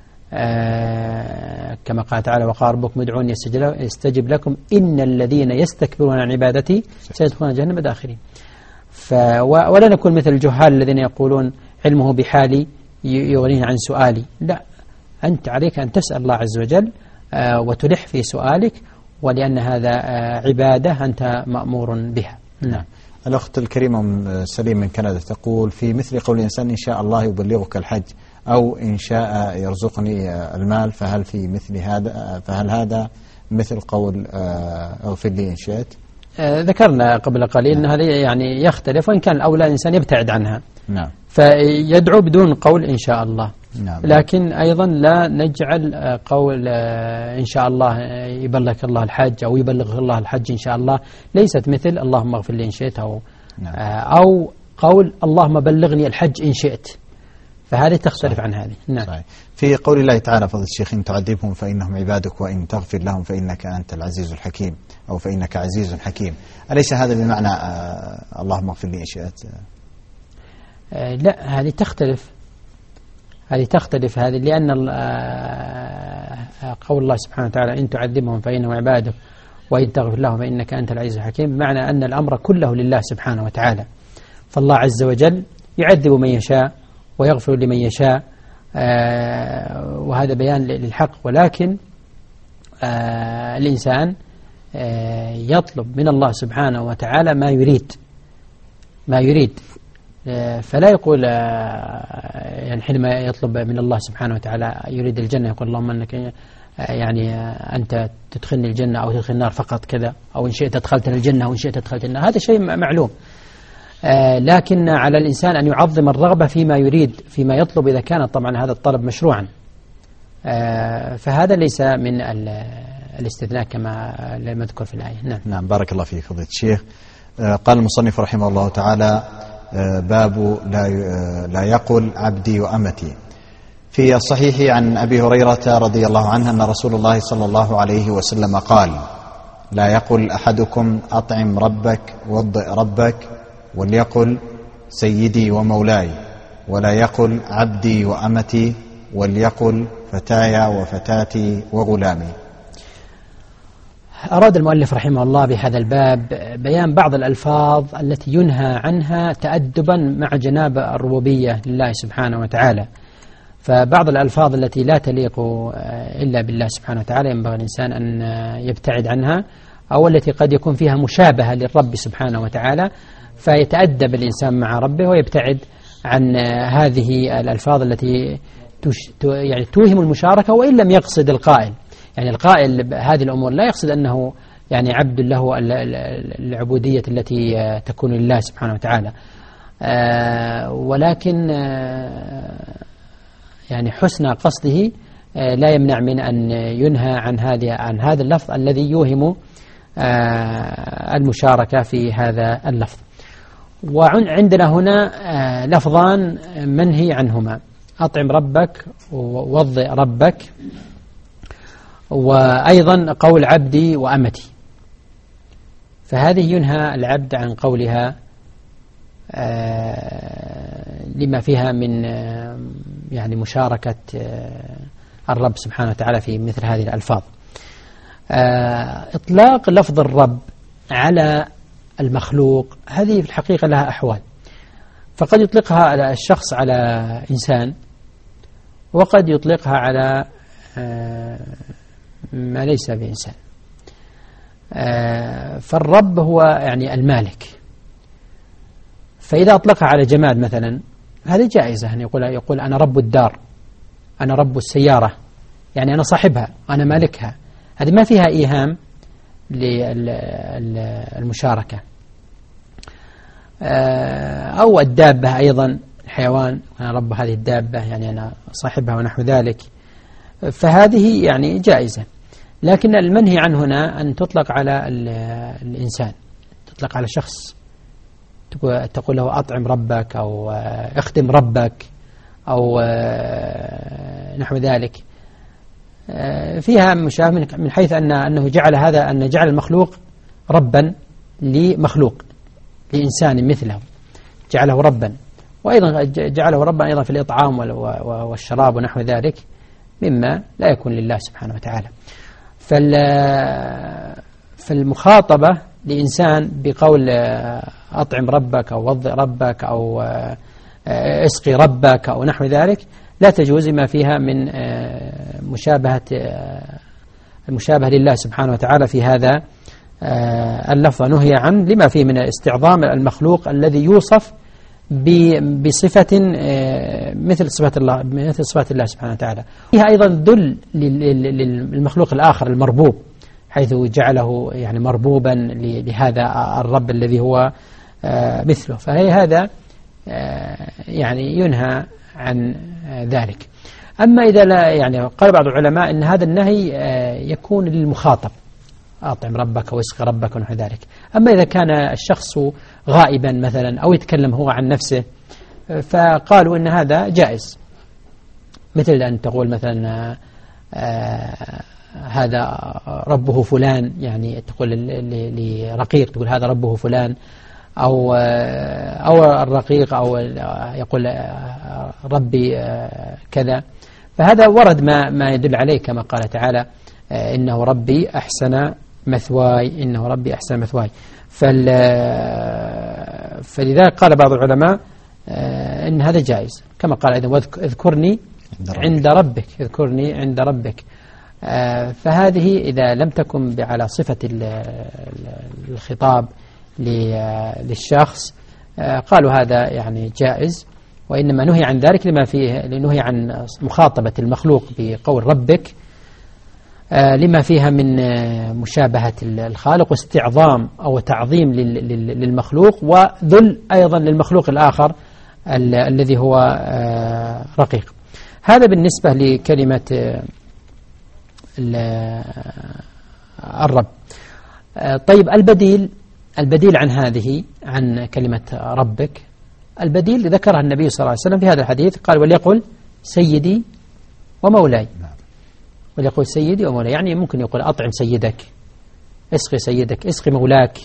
S2: كما قال تعالى: وقال ربكم ادعوني يستجب لكم إن الذين يستكبرون عن عبادتي سيدخلون جهنم داخرين. ولا نكون مثل الجهال الذين يقولون علمه بحالي يغنيه عن سؤالي. لا، أنت عليك أن تسأل الله عز وجل وتلح في سؤالك، ولأن هذا عبادة أنت مأمور بها. نعم.
S1: الأخت الكريمة سليم من كندا تقول: في مثل قول الإنسان إن شاء الله يبلغك الحج، أو إن شاء يرزقني المال، فهل هذا مثل قول اغفر لي إن شئت؟
S2: ذكرنا قبل قليل أن هذا يعني يختلف، وإن كان الأولى الإنسان يبتعد عنها.
S1: نعم.
S2: فيدعو بدون قول إن شاء الله.
S1: نعم.
S2: لكن أيضا لا نجعل قول إن شاء الله يبلغك الله الحج أو يبلغ الله الحج إن شاء الله، ليست مثل اللهم اغفر لي إن شئت
S1: نعم.
S2: أو قول اللهم بلغني الحج إن شئت، فهذه تختلف
S1: صحيح.
S2: عن هذه. نعم.
S1: صحيح. في قول الله تعالى: فضل الشيخ إن تعذبهم فإنهم عبادك وإن تغفر لهم فإنك أنت العزيز الحكيم، أو فإنك عزيز حكيم، أليس هذا بمعنى اللهم اغفر لي إن شئت؟
S2: لا، هذه تختلف هذه، لأن قول الله سبحانه وتعالى: إن تعذبهم فإنهم عبادك وإن تغفر لهم فإنك أنت العزيز الحكيم، بمعنى أن الأمر كله لله سبحانه وتعالى. فالله عز وجل يعذب من يشاء ويغفر لمن يشاء، وهذا بيان للحق. ولكن الإنسان يطلب من الله سبحانه وتعالى ما يريد، فلا يقول يعني حينما يطلب من الله سبحانه وتعالى يريد الجنة يقول اللهم أنك يعني أنت تدخلني الجنة أو تدخل النار فقط كذا، أو إن شئت أدخلتني الجنة وإن شئت أدخلت النار. هذا شيء معلوم. لكن على الإنسان أن يعظم الرغبة فيما يريد، فيما يطلب، إذا كان طبعا هذا الطلب مشروعا. فهذا ليس من الاستثناء كما لم يذكر في الآية. نعم.
S1: نعم، بارك الله فيك فضيلة الشيخ. قال المصنف رحمه الله تعالى: باب لا يقل عبدي وأمتي. في الصحيح عن أبي هريرة رضي الله عنه أن رسول الله صلى الله عليه وسلم قال: لا يقل أحدكم أطعم ربك وضئ ربك، وليقل سيدي ومولاي، ولا يقل عبدي وأمتي، وليقل فتايا وفتاتي وغلامي.
S2: أراد المؤلف رحمه الله بهذا الباب بيان بعض الألفاظ التي ينهى عنها تأدبا مع جناب الربوبية لله سبحانه وتعالى. فبعض الألفاظ التي لا تليق إلا بالله سبحانه وتعالى ينبغي الإنسان أن يبتعد عنها، أو التي قد يكون فيها مشابهة للرب سبحانه وتعالى، فيتأدب الإنسان مع ربه ويبتعد عن هذه الألفاظ التي يعني توهم المشاركة، وإن لم يقصد القائل. يعني القائل هذه الأمور لا يقصد أنه يعني عبد له العبودية التي تكون لله سبحانه وتعالى، ولكن يعني حسن قصده لا يمنع من أن ينهى عن هذا اللفظ الذي يوهم المشاركة في هذا اللفظ. وعندنا هنا لفظان منهي عنهما: أطعم ربك ووضئ ربك، وأيضا قول عبدي وأمتي. فهذه ينهى العبد عن قولها لما فيها من يعني مشاركة الرب سبحانه وتعالى في مثل هذه الألفاظ. إطلاق لفظ الرب على المخلوق هذه في الحقيقة لها أحوال، فقد يطلقها الشخص على إنسان، وقد يطلقها على ما ليس بإنسان. فالرب هو يعني المالك، فإذا أطلقها على جماد مثلا هذه جائزة، أن يقول أنا رب الدار، أنا رب السيارة، يعني أنا صاحبها، أنا مالكها. هذه ما فيها إيهام للمشاركة. أو الدابة أيضا، الحيوان، أنا رب هذه الدابة، يعني أنا صاحبها ونحو ذلك، فهذه يعني جائزة. لكن المنهي عنه هنا أن تطلق على الإنسان، تطلق على شخص، تقول له أطعم ربك أو اخدم ربك أو نحو ذلك. فيها مشابه من حيث أنه جعل هذا، أن جعل المخلوق ربا لمخلوق، لإنسان مثله جعله ربا، وأيضا جعله ربا أيضا في الإطعام والشراب ونحو ذلك مما لا يكون لله سبحانه وتعالى. فالمخاطبة لإنسان بقول أطعم ربك أو وضع ربك أو اسقي ربك أو نحو ذلك لا تجوز ما فيها من المشابهة لله سبحانه وتعالى في هذا اللفظ، نهي عنه لما فيه من استعظام المخلوق الذي يوصف بصفة مثل صفات الله سبحانه وتعالى. فيها أيضا دل للمخلوق الآخر المربوب، حيث جعله يعني مربوبا لهذا الرب الذي هو مثله، فهي هذا يعني ينهى عن ذلك. أما إذا لا، يعني قال بعض العلماء أن هذا النهي يكون للمخاطب، أطعم ربك واسق ربك ونحو ذلك. أما إذا كان الشخص غائبا مثلا أو يتكلم هو عن نفسه فقالوا إن هذا جائز، مثل أن تقول مثلا هذا ربه فلان، يعني تقول لرقيق تقول هذا ربه فلان، أو الرقيق أو يقول ربي كذا، فهذا ورد ما يدل عليه كما قال تعالى إنه ربي أحسن مثواي، إنه ربي أحسن مثواي. فلذلك قال بعض العلماء إن هذا جائز، كما قال أيضا اذكرني عند ربك، اذكرني عند ربك. فهذه إذا لم تكن على صفة الخطاب للشخص قالوا هذا يعني جائز، وإنما نهي عن ذلك لما فيه، لنهي عن مخاطبة المخلوق بقول ربك لما فيها من مشابهة الخالق واستعظام أو تعظيم للمخلوق، وذل أيضا للمخلوق الآخر الذي هو رقيق. هذا بالنسبة لكلمة الرب. طيب البديل عن هذه، عن كلمة ربك، البديل ذكرها النبي صلى الله عليه وسلم في هذا الحديث، قال وليقل سيدي ومولاي، وليقول سيدي ومولاي، يعني ممكن يقول أطعم سيدك، اسقي سيدك، اسقي مولاك،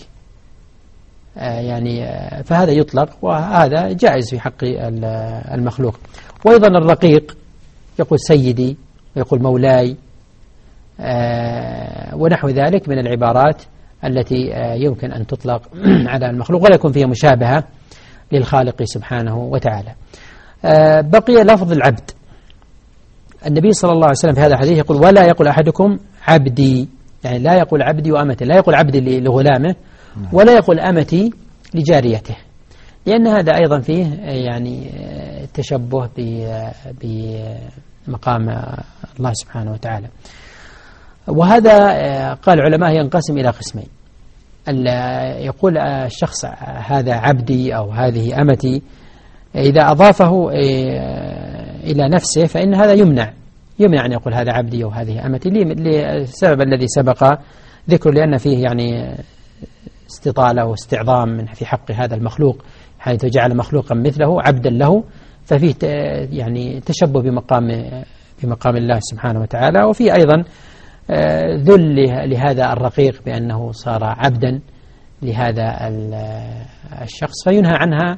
S2: يعني فهذا يطلق وهذا جائز في حق المخلوق. وأيضا الرقيق يقول سيدي ويقول مولاي ونحو ذلك من العبارات التي يمكن أن تطلق على المخلوق ولا يكون فيها مشابهة للخالق سبحانه وتعالى. بقي لفظ العبد. النبي صلى الله عليه وسلم في هذا الحديث يقول ولا يقول أحدكم عبدي، يعني لا يقول عبدي وأمتي، لا يقول عبدي لغلامه ولا يقول أمتي لجاريته، لأن هذا أيضا فيه يعني تشبه بمقام الله سبحانه وتعالى. وهذا قال العلماء ينقسم إلى قسمين، يقول الشخص هذا عبدي أو هذه أمتي، إذا أضافه إلى نفسه فإن هذا يمنع أن يقول هذا عبدي أو هذه أمتي للسبب الذي سبق ذكره، لأن فيه يعني استطالة واستعظام في حق هذا المخلوق، حيث جعل مخلوقا مثله عبدا له، ففيه يعني تشبه بمقام الله سبحانه وتعالى. وفي أيضا ذل لهذا الرقيق بأنه صار عبدا لهذا الشخص، فينهى عنها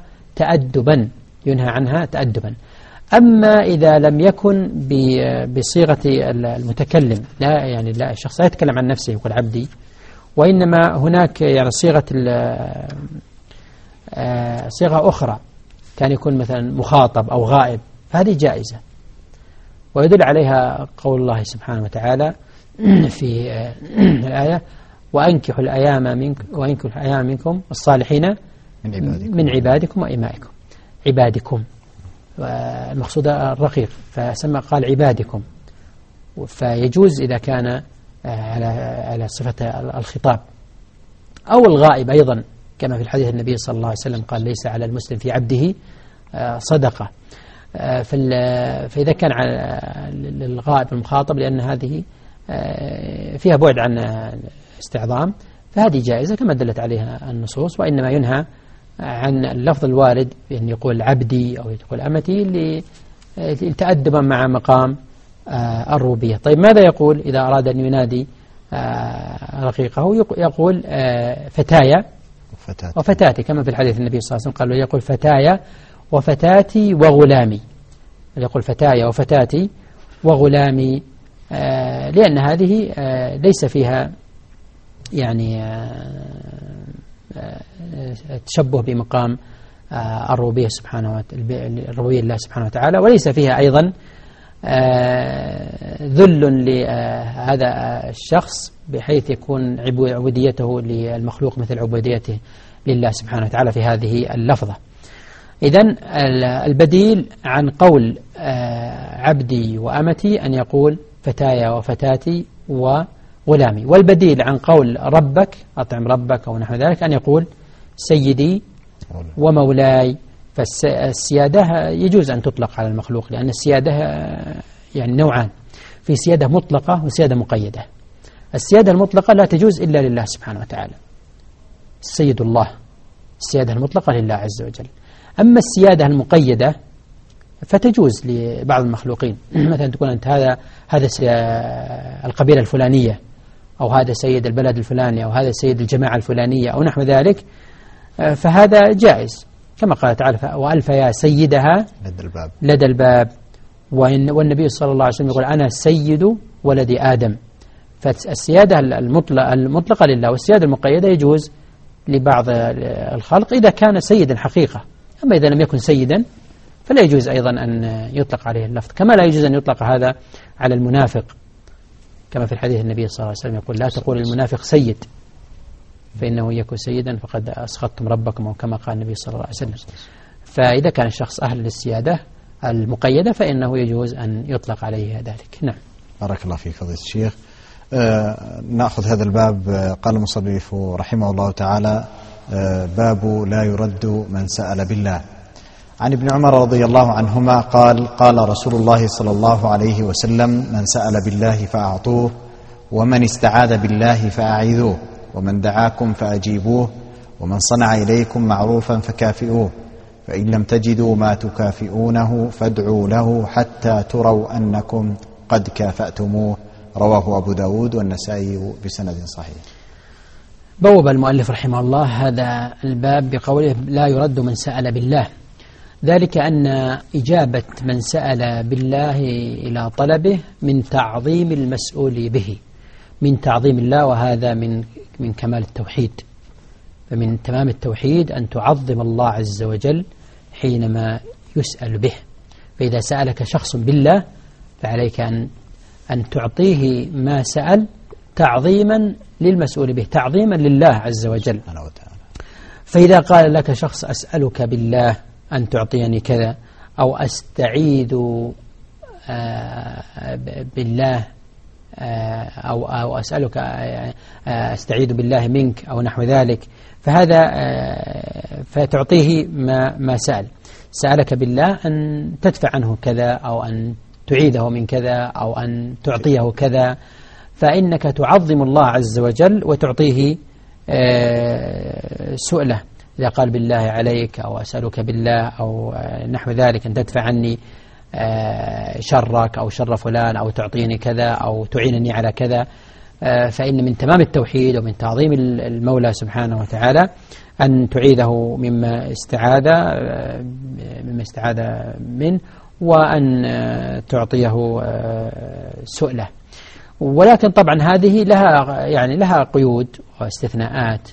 S2: تأدبا. أما إذا لم يكن بصيغة المتكلم، لا الشخص لا يتكلم عن نفسه يقول عبدي، وإنما هناك يعني صيغة أخرى، كان يكون مثلا مخاطب أو غائب، فهذه جائزة. ويدل عليها قول الله سبحانه وتعالى في الآية وأنكحوا الأيام منكم والصالحين من عبادكم وإمائكم. عبادكم المقصود الرقيق، فسمى قال عبادكم، فيجوز إذا كان على صفة الخطاب. أو الغائب أيضا كما في الحديث النبي صلى الله عليه وسلم قال ليس على المسلم في عبده صدقة. فإذا كان على الغائب المخاطب، لأن هذه فيها بعد عن الاستعظام، فهذه جائزة كما دلت عليها النصوص. وإنما ينهى عن اللفظ الوارد بأن يقول عبدي أو يقول أمتي لتأدبا مع مقام الربوبية. طيب ماذا يقول إذا أراد أن ينادي رقيقه؟ يقول فتايا وفتاتي كما في الحديث النبي صلى الله عليه وسلم قال يقول فتايا وفتاتي وغلامي، يقول فتايا وفتاتي وغلامي، لأن هذه ليس فيها يعني تشبه بمقام الربوبية سبحانه الربوبية لله سبحانه وتعالى، وليس فيها أيضا ذل لهذا الشخص بحيث يكون عبوديته للمخلوق مثل عبوديته لله سبحانه وتعالى في هذه اللفظة. إذن البديل عن قول عبدي وأمتي أن يقول فتايا وفتاتي وغلامي، والبديل عن قول ربك أطعم ربك أو نحو ذلك أن يقول سيدي ومولاي. فالسيادة يجوز أن تطلق على المخلوق، لأن السيادة يعني نوعان، في سيادة مطلقة وسيادة مقيدة. السيادة المطلقة لا تجوز إلا لله سبحانه وتعالى، السيد الله، السيادة المطلقة لله عز وجل. أما السيادة المقيدة فتجوز لبعض المخلوقين، مثلا تكون أنت هذا القبيلة الفلانية، أو هذا سيد البلد الفلاني، أو هذا سيد الجماعة الفلانية أو نحو ذلك، فهذا جائز كما قال تعالى وألف يا سيدها لدى الباب. والنبي صلى الله عليه وسلم يقول أنا سيد ولد آدم. فالسيادة المطلقة لله، والسيادة المقيدة يجوز لبعض الخلق إذا كان سيدا حقيقة. أما إذا لم يكن سيدا فلا يجوز أيضا أن يطلق عليه اللفظ، كما لا يجوز أن يطلق هذا على المنافق، كما في الحديث النبي صلى الله عليه وسلم يقول لا تقول المنافق سيد فإنه يكون سيدا فقد أسخطتم ربكم، أو كما قال النبي صلى الله عليه وسلم. فإذا كان الشخص أهل للسيادة المقيدة فإنه يجوز أن يطلق عليه ذلك. نعم.
S1: بارك الله فيك فضيلة الشيخ. نأخذ هذا الباب. قال المصنف رحمه الله تعالى باب لا يرد من سأل بالله. عن ابن عمر رضي الله عنهما قال قال رسول الله صلى الله عليه وسلم من سأل بالله فأعطوه، ومن استعاذ بالله فأعيذوه، ومن دعاكم فأجيبوه، ومن صنع إليكم معروفا فكافئوه، فإن لم تجدوا ما تكافئونه فادعوا له حتى تروا أنكم قد كافأتموه. رواه أبو داود والنسائي بسند صحيح.
S2: بوب المؤلف رحمه الله هذا الباب بقوله لا يرد من سأل بالله، ذلك أن إجابة من سأل بالله إلى طلبه من تعظيم المسؤول به، من تعظيم الله، وهذا من كمال التوحيد. فمن تمام التوحيد أن تعظم الله عز وجل حينما يسأل به. فإذا سألك شخص بالله فعليك أن تعطيه ما سأل تعظيما للمسؤول به، تعظيما لله عز وجل. فإذا قال لك شخص أسألك بالله أن تعطيني كذا، أو أستعيذ بالله، أو أسألك أستعيذ بالله منك أو نحو ذلك، فهذا فتعطيه ما سأل. سألك بالله أن تدفع عنه كذا، أو أن تعيذه من كذا، أو أن تعطيه كذا، فإنك تعظم الله عز وجل وتعطيه سؤله. إذا قال بالله عليك، أو أسألك بالله، أو نحو ذلك أن تدفع عني شرك أو شر فلان، أو تعطيني كذا، أو تعينني على كذا، فإن من تمام التوحيد ومن تعظيم المولى سبحانه وتعالى أن تعيذه مما استعاذ منه، وأن تعطيه سؤله. ولكن طبعا هذه لها قيود واستثناءات.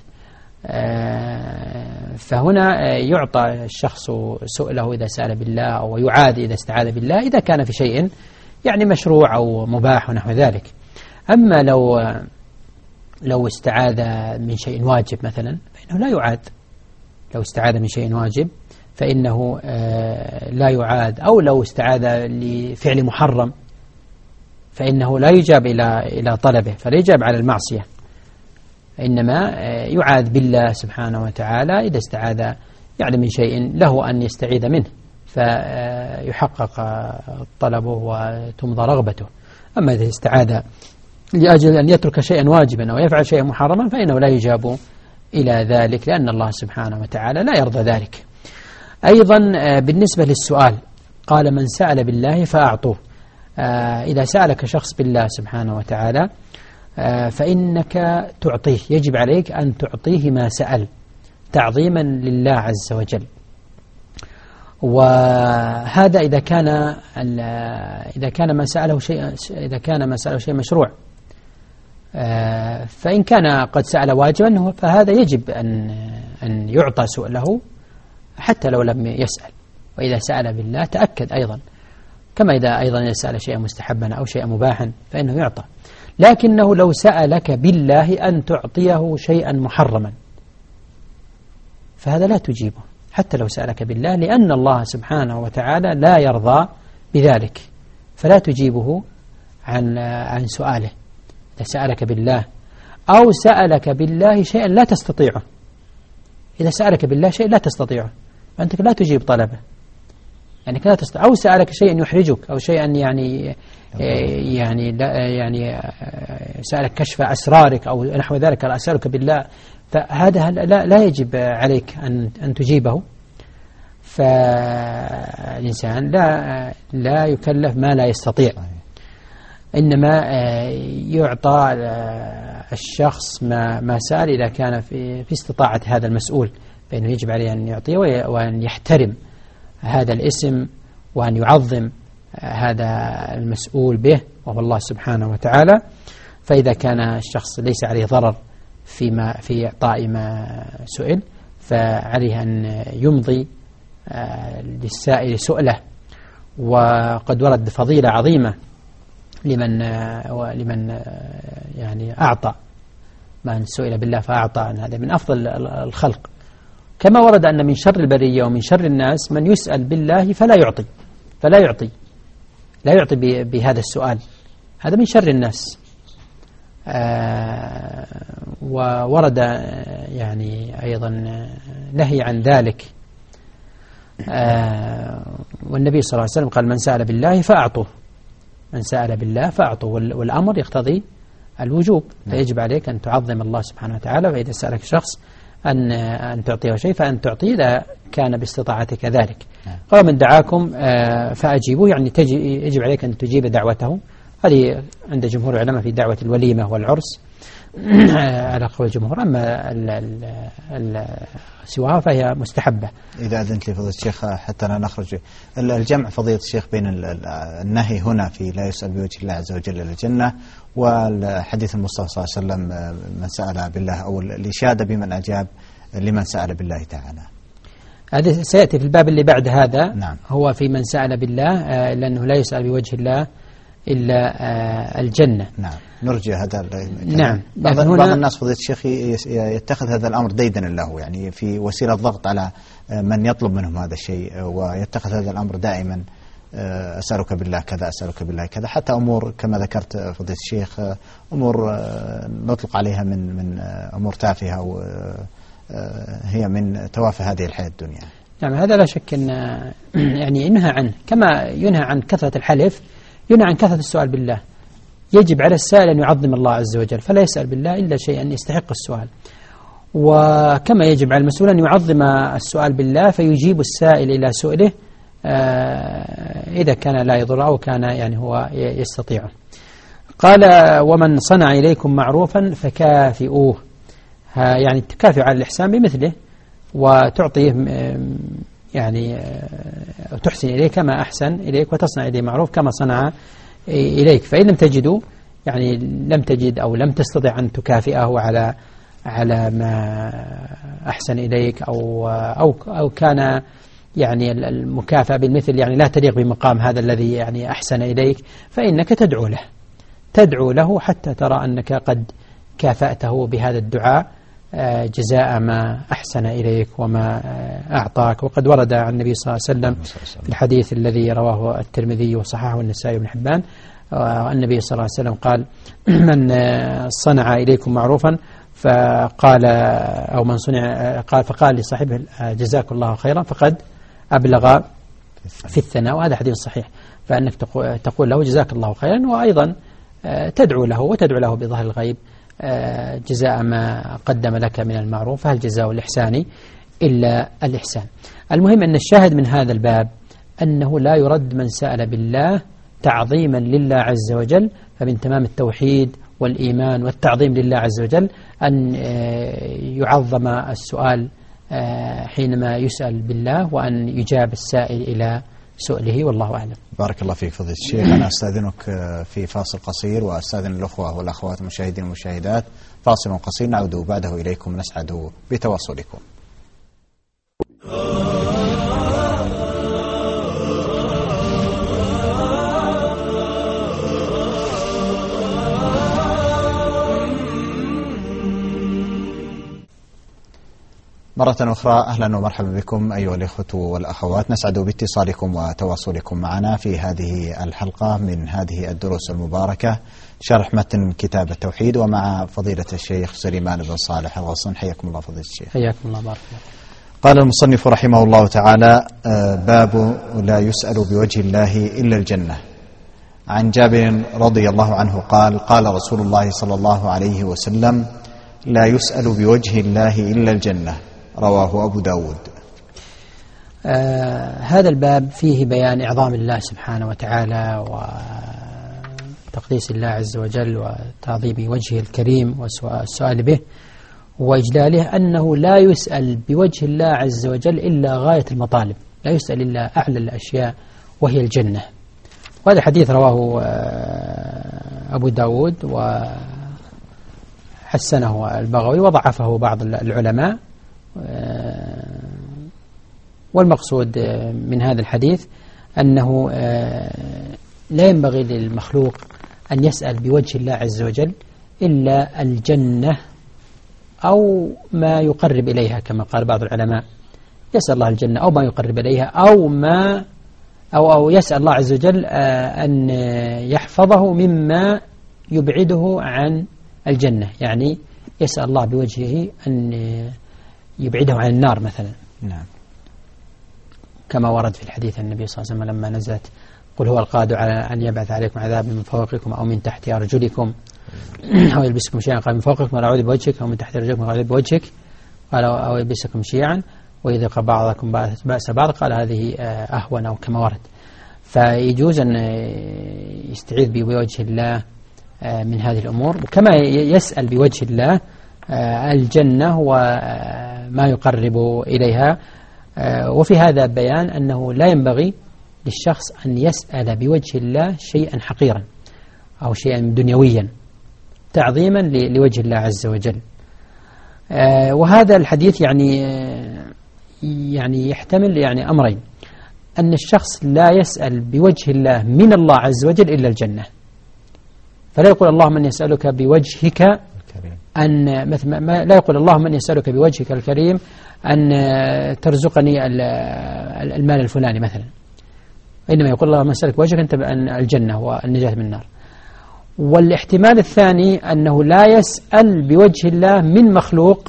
S2: فهنا يعطى الشخص سؤله إذا سأل بالله، أو يعاد إذا استعاذ بالله، إذا كان في شيء يعني مشروع أو مباح ونحو ذلك. أما لو استعاذ من شيء واجب مثلا فإنه لا يعاد. لو استعاذ من شيء واجب فإنه لا يعاد، أو لو استعاذ لفعل محرم فإنه لا يجاب إلى طلبه، فلا يجاب على المعصية، إنما يعاذ بالله سبحانه وتعالى إذا استعاذ يعني من شيء له أن يستعيذ منه، فيحقق طلبه وتمضى رغبته. أما إذا استعاذ لأجل أن يترك شيئا واجبا أو يفعل شيئا محرما فإنه لا يجاب إلى ذلك، لأن الله سبحانه وتعالى لا يرضى ذلك. أيضا بالنسبة للسؤال قال من سأل بالله فأعطوه. إذا سألك شخص بالله سبحانه وتعالى فإنك تعطيه، يجب عليك أن تعطيه ما سأل، تعظيما لله عز وجل. وهذا إذا كان ما سأله شيء مشروع. فإن كان قد سأل واجبا فهذا يجب أن يعطى سؤله حتى لو لم يسأل. وإذا سأل بالله تأكد أيضا، كما إذا أيضا سأل شيئا مستحبا أو شيئا مباحا فإنه يعطى. لكنه لو سألك بالله أن تعطيه شيئا محرما فهذا لا تجيبه حتى لو سألك بالله، لأن الله سبحانه وتعالى لا يرضى بذلك، فلا تجيبه عن سؤاله. إذا سألك بالله أو سألك بالله شيئا لا تستطيعه، إذا سألك بالله شيء لا تستطيعه فأنت لا تجيب طلبه، يعني لا تستطيع. أو سألك شيئا يحرجك أو شيئا يعني سألك كشف أسرارك أو نحو ذلك، أسألك بالله، فهذا لا يجب عليك أن تجيبه. فالإنسان لا يكلف ما لا يستطيع، إنما يعطى الشخص ما سأل إذا كان في استطاعة هذا المسؤول، فإنه يجب عليه أن يعطيه وأن يحترم هذا الاسم وأن يعظم هذا المسؤول به وهو الله سبحانه وتعالى. فإذا كان الشخص ليس عليه ضرر في إعطاء ما سئل فعليه أن يمضي للسائل سؤله. وقد ورد فضيلة عظيمة لمن يعني أعطى، من سئل بالله فأعطى، هذا من أفضل الخلق. كما ورد أن من شر البرية ومن شر الناس من يسأل بالله فلا يعطي بهذا السؤال، هذا من شر الناس. وورد يعني أيضا نهي عن ذلك، والنبي صلى الله عليه وسلم قال: من سأل بالله فأعطوه، من سأل بالله فأعطوه، والأمر يقتضي الوجوب، فيجب عليك أن تعظم الله سبحانه وتعالى. وإذا سألك شخص أن تعطيه شيء فأن تعطيه إذا كان باستطاعتك ذلك. قال: من دعاكم فأجيبوه، يعني يجب عليك أن تجيب دعوته. هذه عند جمهور العلماء في دعوة الوليمة والعرس على قول الجمهور. أما سواها فهي مستحبة.
S1: إذا أذنت لي فضيلة الشيخ حتى لا نخرج الجمع فضيلة الشيخ بين النهي هنا في لا يسأل بوجه الله عز وجل إلى الجنة، والحديث المصطفى صلى الله عليه وسلم من سأل بالله، أو الإشادة بمن أجاب لمن سأل بالله تعالى.
S2: هذا سيأتي في الباب اللي بعد هذا.
S1: نعم. هو
S2: في من سأل بالله، لأنه لا يسأل بوجه الله إلا الجنة.
S1: نعم، نرجع هذا.
S2: نعم.
S1: بعض الناس فضيلة الشيخ يتخذ هذا الأمر ديدنا له، يعني في وسيلة ضغط على من يطلب منهم هذا الشيء، ويتخذ هذا الأمر دائما أسألك بالله كذا، أسألك بالله كذا، حتى أمور كما ذكرت فضيلة الشيخ أمور نطلق عليها من أمور تافهة، هي من توافه هذه الحياة الدنيا.
S2: نعم، هذا لا شك أن يعني ينهى عنه، كما ينهى عن كثرة الحلف ينهى عن كثرة السؤال بالله. يجب على السائل أن يعظم الله عز وجل، فلا يسأل بالله إلا شيئا يستحق السؤال. وكما يجب على المسؤول أن يعظم السؤال بالله فيجيب السائل إلى سؤله إذا كان لا يضر أو كان يعني هو يستطيعه. قال: ومن صنع إليكم معروفا فكافئوه، يعني تكافئ على الإحسان بمثله وتعطيه يعني تحسن إليه كما أحسن إليك، وتصنع إليه معروف كما صنع إليك. فإن لم تجدوا، يعني لم تجد أو لم تستطع أن تكافئه على ما أحسن إليك أو كان يعني المكافأة بالمثل يعني لا تليق بمقام هذا الذي يعني أحسن إليك، فإنك تدعو له حتى ترى أنك قد كافأته بهذا الدعاء جزاء ما أحسن إليك وما أعطاك. وقد ورد عن النبي صلى الله عليه وسلم في الحديث الذي رواه الترمذي وصححه النسائي بن حبان، النبي صلى الله عليه وسلم قال: من صنع إليكم معروفا فقال، أو من صنع قال فقال لصاحبه: جزاك الله خيرا، فقد أبلغ في الثناء. وهذا حديث صحيح. فأنك تقول له جزاك الله خيرا، وأيضا تدعو له بظهر الغيب جزاء ما قدم لك من المعروف، هل جزاء الإحسان إلا الإحسان. المهم أن الشاهد من هذا الباب أنه لا يرد من سأل بالله تعظيما لله عز وجل. فمن تمام التوحيد والإيمان والتعظيم لله عز وجل أن يعظم السؤال حينما يسأل بالله، وأن يجاب السائل إلى سؤله، والله أعلم.
S1: بارك الله فيك فضيلة الشيخ. أنا أستأذنك في فاصل قصير، وأستأذن الأخوة والأخوات المشاهدين والمشاهدات. فاصل قصير نعود بعده إليكم، نسعد بتواصلكم. مرة أخرى أهلا ومرحبا بكم أيها الإخوة والأخوات، نسعد باتصالكم وتواصلكم معنا في هذه الحلقة من هذه الدروس المباركة، شرح متن كتاب التوحيد، ومع فضيلة الشيخ سليمان بن صالح الغصن. حياكم الله فضيلة الشيخ.
S2: حياكم الله، بارك الله.
S1: قال المصنف رحمه الله تعالى: باب لا يسأل بوجه الله إلا الجنة. عن جابر رضي الله عنه قال: قال رسول الله صلى الله عليه وسلم: لا يسأل بوجه الله إلا الجنة. رواه أبو داود.
S2: هذا الباب فيه بيان إعظام الله سبحانه وتعالى، وتقديس الله عز وجل، وتعظيم وجهه الكريم والسؤال به، وإجلاله أنه لا يسأل بوجه الله عز وجل إلا غاية المطالب، لا يسأل إلا أعلى الأشياء وهي الجنة. وهذا الحديث رواه أبو داود وحسنه البغوي وضعفه بعض العلماء. والمقصود من هذا الحديث أنه لا ينبغي للمخلوق أن يسأل بوجه الله عز وجل إلا الجنة أو ما يقرب إليها، كما قال بعض العلماء: يسأل الله الجنة أو ما يقرب إليها، أو يسأل الله عز وجل أن يحفظه مما يبعده عن الجنة، يعني يسأل الله بوجهه أن يبعده عن النار مثلا.
S1: نعم.
S2: كما ورد في الحديث النبي صلى الله عليه وسلم لما نزلت: قل هو القادر على أن يبعث عليكم عذاب من فوقكم أو من تحت أرجلكم أو يلبسكم شيعا، قال: من فوقكم ولا أعوذ بوجهك، أو من تحت أرجلكم ولا أعوذ بوجهك، قال: أو يلبسكم شيعا ويذيق بعضكم بأس بعض، قال: هذه أهون، أو كما ورد. فيجوز أن يستعيذ بوجه الله من هذه الأمور، وكما يسأل بوجه الله الجنة وما يقرب إليها. وفي هذا بيان أنه لا ينبغي للشخص أن يسأل بوجه الله شيئا حقيرا أو شيئا دنيويا تعظيما لوجه الله عز وجل. وهذا الحديث يعني يحتمل أمرين: أن الشخص لا يسأل بوجه الله من الله عز وجل إلا الجنة، فلا يقول: اللهم أن يسألك بوجهك أن مثل ما لا يقول: اللهم أن يسألك بوجهك الكريم أن ترزقني المال الفلاني مثلا، إنما يقول: اللهم أسألك بوجهك أنت الجنة والنجاة من النار. والاحتمال الثاني أنه لا يسأل بوجه الله من مخلوق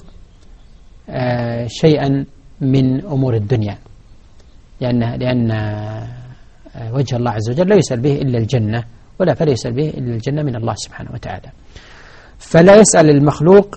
S2: شيئا من أمور الدنيا، لأن وجه الله عز وجل لا يسأل به إلا الجنة، فلا يسأل به إلا الجنة من الله سبحانه وتعالى. فلا يسأل المخلوق.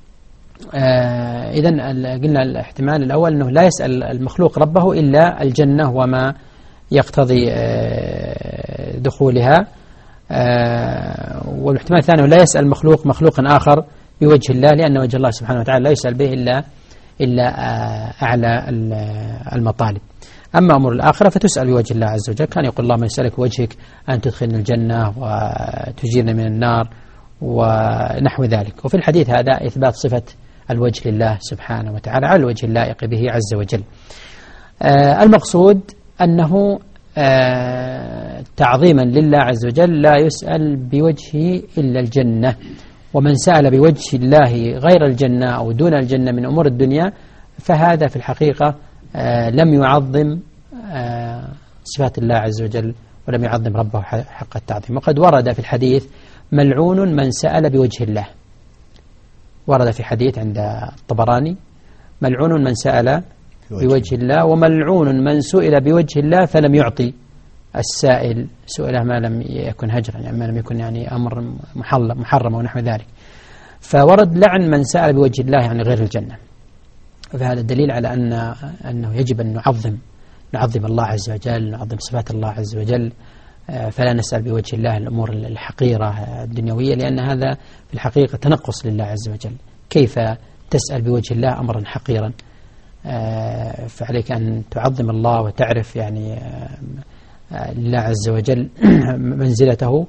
S2: إذن قلنا الاحتمال الأول أنه لا يسأل المخلوق ربه إلا الجنة وما يقتضي دخولها. والاحتمال الثاني لا يسأل مخلوقا آخر بوجه الله، لأن وجه الله سبحانه وتعالى لا يسأل به إلا أعلى المطالب. أما أمور الآخرة فتسأل بوجه الله عز وجل. كان يقول: اللهم يسألك وجهك أن تدخلنا الجنة وتجيرنا من النار ونحو ذلك. وفي الحديث هذا إثبات صفة الوجه لله سبحانه وتعالى على الوجه اللائق به عز وجل. المقصود أنه تعظيما لله عز وجل لا يسأل بوجهه إلا الجنة. ومن سأل بوجه الله غير الجنة أو دون الجنة من أمور الدنيا فهذا في الحقيقة لم يعظم صفات الله عز وجل ولم يعظم ربه حق التعظيم. وقد ورد في الحديث: ملعون من سأل بوجه الله. ورد في حديث عند الطبراني: ملعون من سأل بوجه الله، وملعون من سئل بوجه الله فلم يعطي السائل سؤاله ما لم يكن هجرا، يعني ما لم يكن أمر محرم ونحو ذلك. فورد لعن من سأل بوجه الله يعني غير الجنة. فهذا الدليل على أنه يجب أن نعظم الله عز وجل، نعظم صفات الله عز وجل، فلا نسأل بوجه الله الأمور الحقيرة الدنيوية، لأن هذا في الحقيقة تنقص لله عز وجل. كيف تسأل بوجه الله أمرا حقيرا فعليك أن تعظم الله وتعرف يعني الله عز وجل منزلته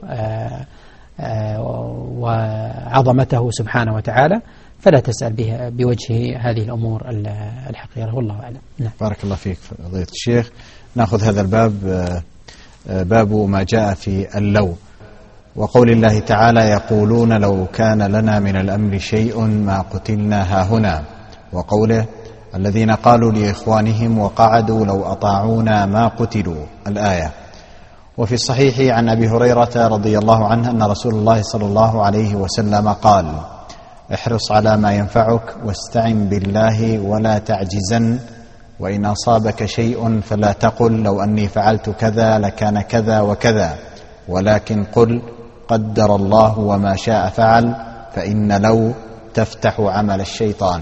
S2: وعظمته سبحانه وتعالى، فلا تسأل بها بوجه هذه الأمور الحقيرة، والله أعلم. نعم.
S1: بارك الله فيك فضيلة الشيخ. نأخذ هذا الباب، باب ما جاء في اللو، وقول الله تعالى: يقولون لو كان لنا من الأمر شيء ما قتلنا هاهنا، وقوله: الذين قالوا لإخوانهم وقعدوا لو أطاعونا ما قتلوا، الآية. وفي الصحيح عن أبي هريرة رضي الله عنه أن رسول الله صلى الله عليه وسلم قال: احرص على ما ينفعك واستعن بالله ولا تعجزن، وإن أصابك شيء فلا تقل لو أني فعلت كذا لكان كذا وكذا، ولكن قل قدر الله وما شاء فعل، فإن لو تفتح عمل الشيطان.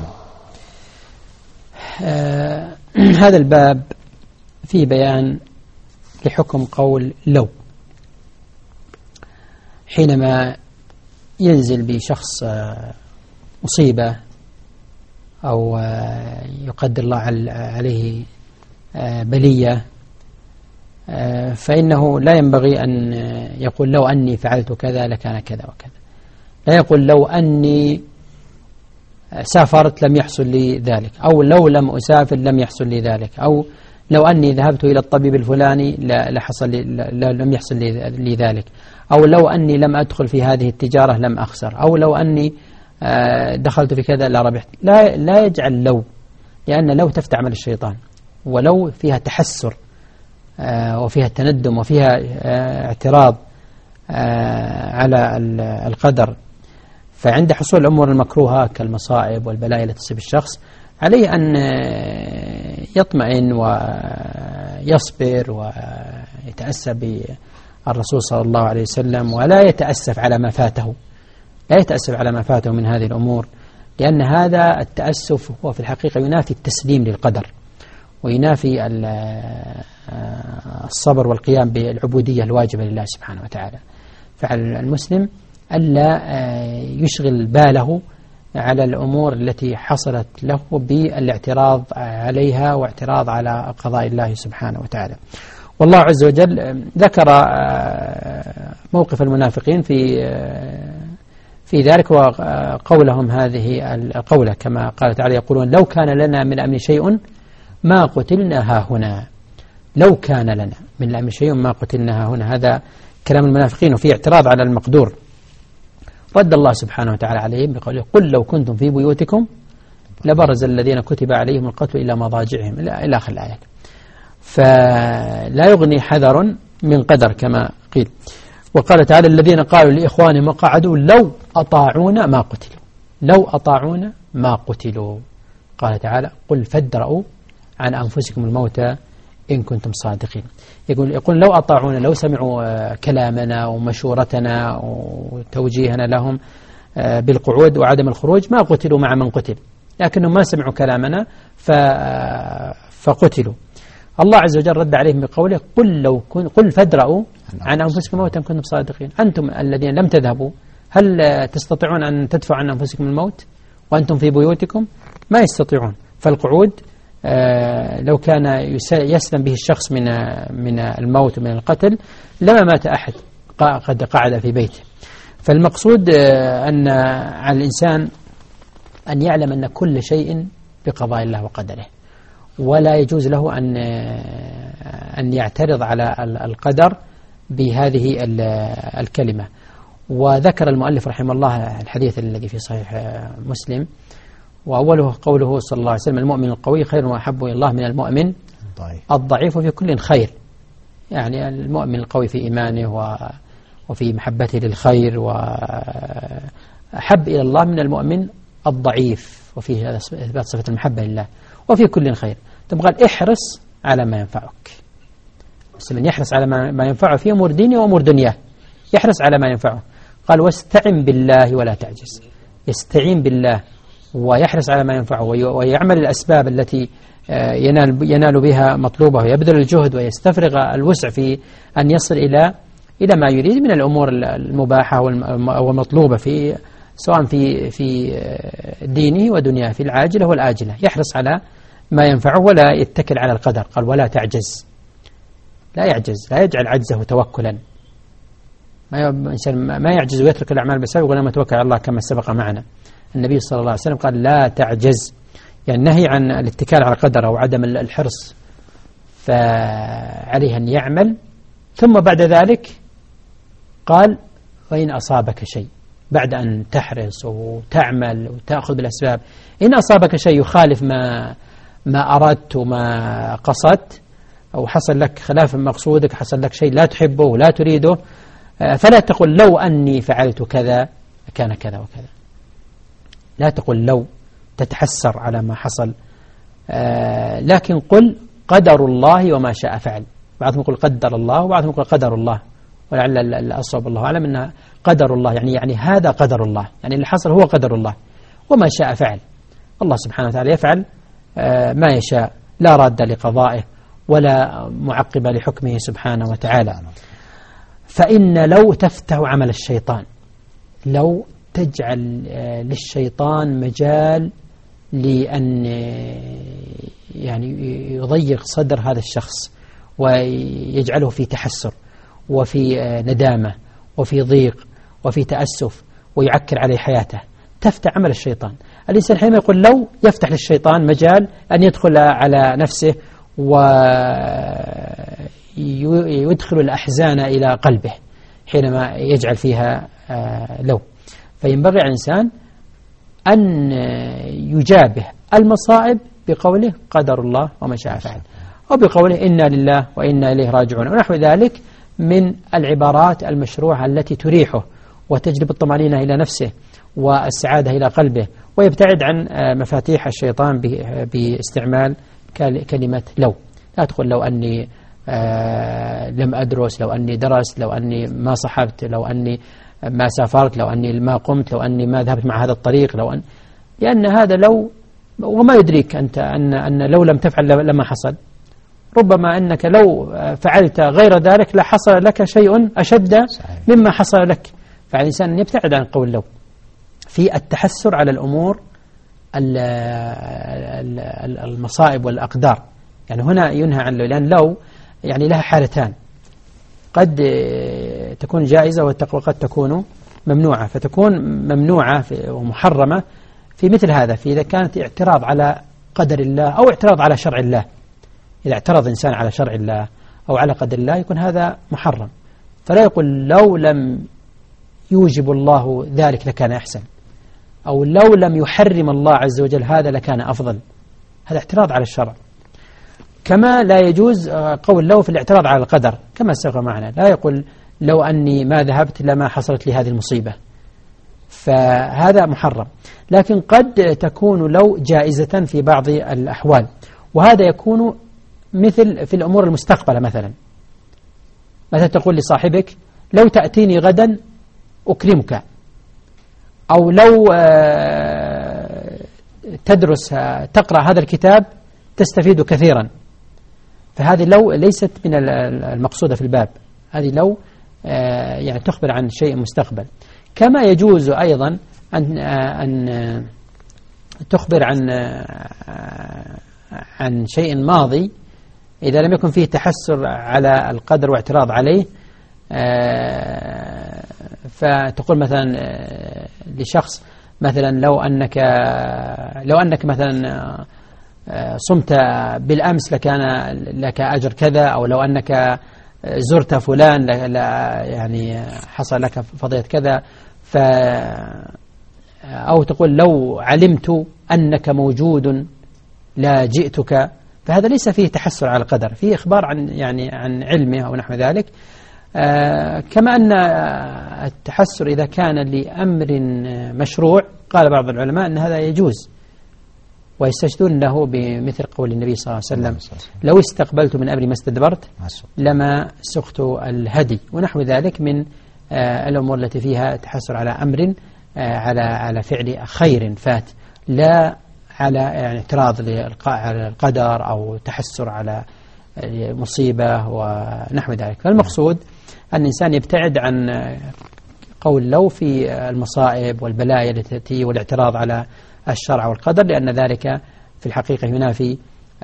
S2: هذا الباب فيه بيان لحكم قول لو، حينما ينزل بشخص مصيبة أو يقدر الله عليه بلية، فإنه لا ينبغي أن يقول لو أني فعلت كذا لكان كذا وكذا، لا يقول لو أني سافرت لم يحصل لي ذلك، أو لو لم أسافر لم يحصل لي ذلك، أو لو أني ذهبت إلى الطبيب الفلاني لم يحصل لي ذلك، أو لو أني لم أدخل في هذه التجارة لم أخسر، أو لو أني دخلت في كذا لا ربحت. لا يجعل لو، لأن لو تفتح عمل الشيطان، ولو فيها تحسر وفيها تندم وفيها اعتراض على القدر. فعند حصول الأمور المكروهة كالمصائب والبلاء التي تصيب الشخص عليه أن يطمئن ويصبر ويتأسى بالرسول صلى الله عليه وسلم، ولا يتأسف على ما فاته، لا يتأسف على ما فاته من هذه الأمور، لأن هذا التأسف هو في الحقيقة ينافي التسليم للقدر، وينافي الصبر والقيام بالعبودية الواجبة لله سبحانه وتعالى. فعلى المسلم ألا يشغل باله على الأمور التي حصلت له بالاعتراض عليها واعتراض على قضاء الله سبحانه وتعالى. والله عز وجل ذكر موقف المنافقين في ذلك، وقولهم هذه القولة كما قال تعالى: يقولون لو كان لنا من الأمر شيء ما قتلنا هاهنا. لو كان لنا من الأمر شيء ما قتلنا هاهنا، هذا كلام المنافقين وفي اعتراض على المقدور. رد الله سبحانه وتعالى عليهم بقوله: قل لو كنتم في بيوتكم لبرز الذين كتب عليهم القتل إلى مضاجعهم، إلى آخر الآية. فلا يغني حذر من قدر كما قيل. وقال تعالى: الذين قالوا لإخوانهم وقعدوا لو أطاعونا ما قتلوا، لو أطاعونا ما قتلوا. قال تعالى: قل فادرؤوا عن أنفسكم الموت إن كنتم صادقين. يقول لو أطاعونا، لو سمعوا كلامنا ومشورتنا وتوجيهنا لهم بالقعود وعدم الخروج ما قتلوا مع من قتل، لكنهم ما سمعوا كلامنا فقتلوا. الله عز وجل رد عليهم بقوله: قل فادرؤوا عن أنفسكم الموت إن كنتم صادقين. أنتم الذين لم تذهبوا، هل تستطيعون أن تدفعوا عن أنفسكم الموت وأنتم في بيوتكم؟ ما يستطيعون. فالقعود لو كان يسلم به الشخص من الموت ومن القتل لما مات أحد قد قعد في بيته. فالمقصود أن على الإنسان أن يعلم أن كل شيء بقضاء الله وقدره، ولا يجوز له أن يعترض على القدر بهذه الكلمة. وذكر المؤلف رحمه الله الحديث الذي في صحيح مسلم، وأوله قوله صلى الله عليه وسلم: المؤمن القوي خير وأحب إلى الله من المؤمن الضعيف في كل خير. يعني المؤمن القوي في إيمانه وفي محبته للخير، وأحب إلى الله من المؤمن الضعيف، وفيه إثبات صفة المحبة لله، وفي كل خير. ثم قال: احرص على ما ينفعك. المسلم يحرص على ما ينفعه في أمور دينه وأمور دنياه، يحرص على ما ينفعه. قال: واستعن بالله ولا تعجز. يستعين بالله ويحرص على ما ينفعه، ويعمل الأسباب التي ينال بها مطلوبه، ويبذل الجهد ويستفرغ الوسع في أن يصل إلى ما يريد من الأمور المباحة والمطلوبة سواء في دينه ودنياه، في العاجلة والآجلة. يحرص على ما ينفعه ولا يتكل على القدر. قال ولا تعجز، لا يعجز، لا يجعل عجزه توكلا. الإنسان ما يعجز ويترك الأعمال بالسبب ولا توكل على الله كما سبق معنا. النبي صلى الله عليه وسلم قال لا تعجز، يعني نهي عن الاتكال على القدر أو عدم الحرص، فعليه أن يعمل. ثم بعد ذلك قال وإن أصابك شيء، بعد أن تحرص وتعمل وتأخذ بالأسباب، إن أصابك شيء يخالف ما أردت وما قصدت، أو حصل لك خلاف مقصودك، حصل لك شيء لا تحبه ولا تريده، فلا تقل لو أني فعلت كذا كان كذا وكذا. لا تقل لو، تتحسر على ما حصل، لكن قل قدر الله وما شاء فعل. بعضهم يقول قدر الله وبعضهم يقول قدر الله، ولعل الأصوب الله أعلم أنها قدر الله، يعني هذا قدر الله، يعني اللي حصل هو قدر الله، وما شاء فعل. الله سبحانه وتعالى يفعل ما يشاء، لا راد لقضائه ولا معقب لحكمه سبحانه وتعالى. فإن لو تفتح عمل الشيطان، لو تجعل للشيطان مجال لأن يعني يضيق صدر هذا الشخص ويجعله في تحسر وفي ندامة وفي ضيق وفي تأسف ويعكر عليه حياته، تفتح عمل الشيطان. الإنسان حينما يقول لو، يفتح للشيطان مجال أن يدخل على نفسه ويدخل الأحزان إلى قلبه حينما يجعل فيها لو. فينبغي على الإنسان أن يجابه المصائب بقوله قدر الله وما شاء فعل، أو بقوله إنا لله وإنا إليه راجعون، ونحو ذلك من العبارات المشروعة التي تريحه وتجلب الطمأنينة إلى نفسه والسعادة إلى قلبه، ويبتعد عن مفاتيح الشيطان باستعمال كلمة لو. لا تقول لو أني لم أدرس، لو أني درست، لو أني ما صحبت، لو أني ما سافرت، لو أني ما قمت، لو أني ما ذهبت مع هذا الطريق، لأن هذا لو، وما يدريك أنت أن لو لم تفعل لما حصل. ربما أنك لو فعلت غير ذلك لحصل لك شيء أشد مما حصل لك. فالإنسان أن يبتعد عن قول لو في التحسر على الأمور المصائب والأقدار. يعني هنا ينهى عن لأن لو يعني لها حالتان، قد تكون جائزة وقد تكون ممنوعة. فتكون ممنوعة ومحرمة في مثل هذا، في إذا كانت اعتراض على قدر الله أو اعتراض على شرع الله. إذا اعترض إنسان على شرع الله أو على قدر الله يكون هذا محرم، فلا يقول لو لم يوجب الله ذلك لكان أحسن، أو لو لم يحرم الله عز وجل هذا لكان أفضل. هذا اعتراض على الشرع. كما لا يجوز قول لو في الاعتراض على القدر، كما سبق معنا، لا يقول لو أني ما ذهبت لما حصلت لي هذه المصيبة، فهذا محرم. لكن قد تكون لو جائزة في بعض الأحوال، وهذا يكون مثل في الأمور المستقبلة. مثلا تقول لصاحبك لو تأتيني غدا أكرمك، أو لو تدرس تقرأ هذا الكتاب تستفيد كثيرا. فهذه لو ليست من المقصودة في الباب، هذه لو يعني تخبر عن شيء مستقبل. كما يجوز أيضا أن تخبر عن شيء ماضي إذا لم يكن فيه تحسر على القدر واعتراض عليه. فتقول مثلا لشخص مثلا لو أنك مثلا صمت بالأمس لكان لك أجر كذا، أو لو أنك زرت فلان يعني حصل لك فضيلة كذا. أو تقول لو علمت أنك موجود لا جئتك، فهذا ليس فيه تحسر على القدر، فيه إخبار عن علمه أو نحو ذلك. كما أن التحسر إذا كان لأمر مشروع قال بعض العلماء أن هذا يجوز، ويستشهدون له بمثل قول النبي صلى الله عليه وسلم لو استقبلت من أمري ما استدبرت لما سقت الهدي، ونحو ذلك من الأمور التي فيها تحسر على أمر على فعل خير فات، لا على يعني اعتراض على القدر أو تحسر على مصيبة ونحو ذلك. فالمقصود أن الإنسان يبتعد عن قول لو في المصائب والبلايا التي تأتي والاعتراض على الشرع والقدر، لأن ذلك في الحقيقة ينافي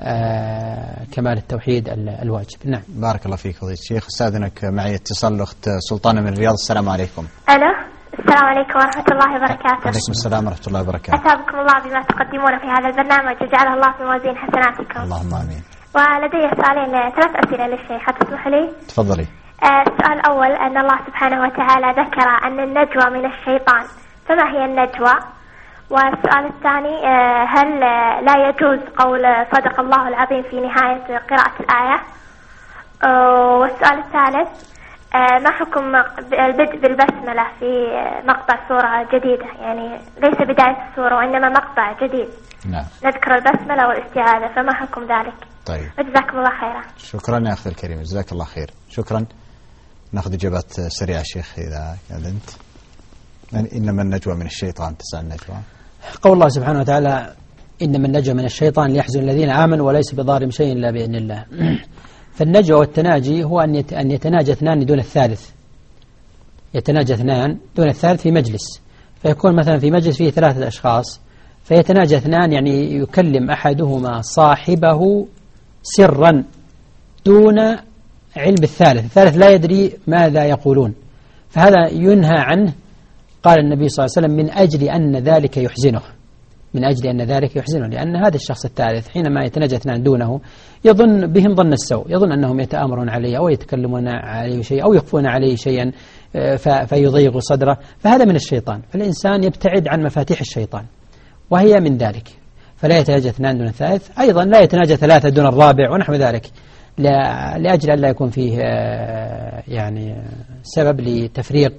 S2: كمال التوحيد الواجب. نعم.
S1: بارك الله فيك فضيلة الشيخ. استاذنك معي اتصال الأخت سلطانة من الرياض. السلام عليكم.
S4: ألو، السلام عليكم ورحمة الله وبركاته.
S1: عليكم السلام ورحمة الله وبركاته.
S4: أثابكم الله بما تقدمون في هذا البرنامج وجعله الله في موازين حسناتكم.
S1: اللهم آمين.
S4: ولدي سؤالين، 3 أسئلة للشيخ، تسمح لي؟
S1: تفضلي.
S4: السؤال الأول أن الله سبحانه وتعالى ذكر أن النجوى من الشيطان، فما هي النجوى؟ والسؤال الثاني، هل لا يجوز قول صدق الله العظيم في نهاية قراءة الآية؟ والسؤال الثالث، ما حكم البدء بالبسملة في مقطع سورة جديدة، يعني ليس بداية السورة وإنما مقطع جديد؟
S1: نعم.
S4: نذكر البسملة والاستعاذة، فما حكم ذلك؟
S1: طيب.
S4: وجزاكم الله خيرا.
S1: شكرا يا أخي الكريم، جزاك الله خير. شكرا. نأخذ إجابات سريعة شيخ إذا أذنت. إنما النجوى من الشيطان، 9 النجوى.
S2: قول الله سبحانه وتعالى إنما النجوى من الشيطان ليحزن الذين آمنوا وليس بضارهم شيء إلا بإذن الله. فالنجوى والتناجي هو أن يتناجى اثنان دون الثالث، يتناجى اثنان دون الثالث في مجلس، فيكون مثلا في مجلس فيه 3 أشخاص فيتناجى اثنان، يعني يكلم أحدهما صاحبه سرا دون علم الثالث لا يدري ماذا يقولون، فهذا ينهى عنه. قال النبي صلى الله عليه وسلم من أجل أن ذلك يحزنه، من أجل أن ذلك يحزنه، لأن هذا الشخص الثالث حينما يتناجى اثنان دونه يظن بهم ظن السوء، يظن أنهم يتآمرون عليه أو يتكلمون عليه شيء أو يخفون عليه شيئا فيضيق صدره، فهذا من الشيطان. فالإنسان يبتعد عن مفاتيح الشيطان وهي من ذلك، فلا يتناجى اثنان دون الثالث، أيضا لا يتناجى 3 دون الرابع ونحو ذلك، لأجل أن لا يكون فيه يعني سبب لتفريق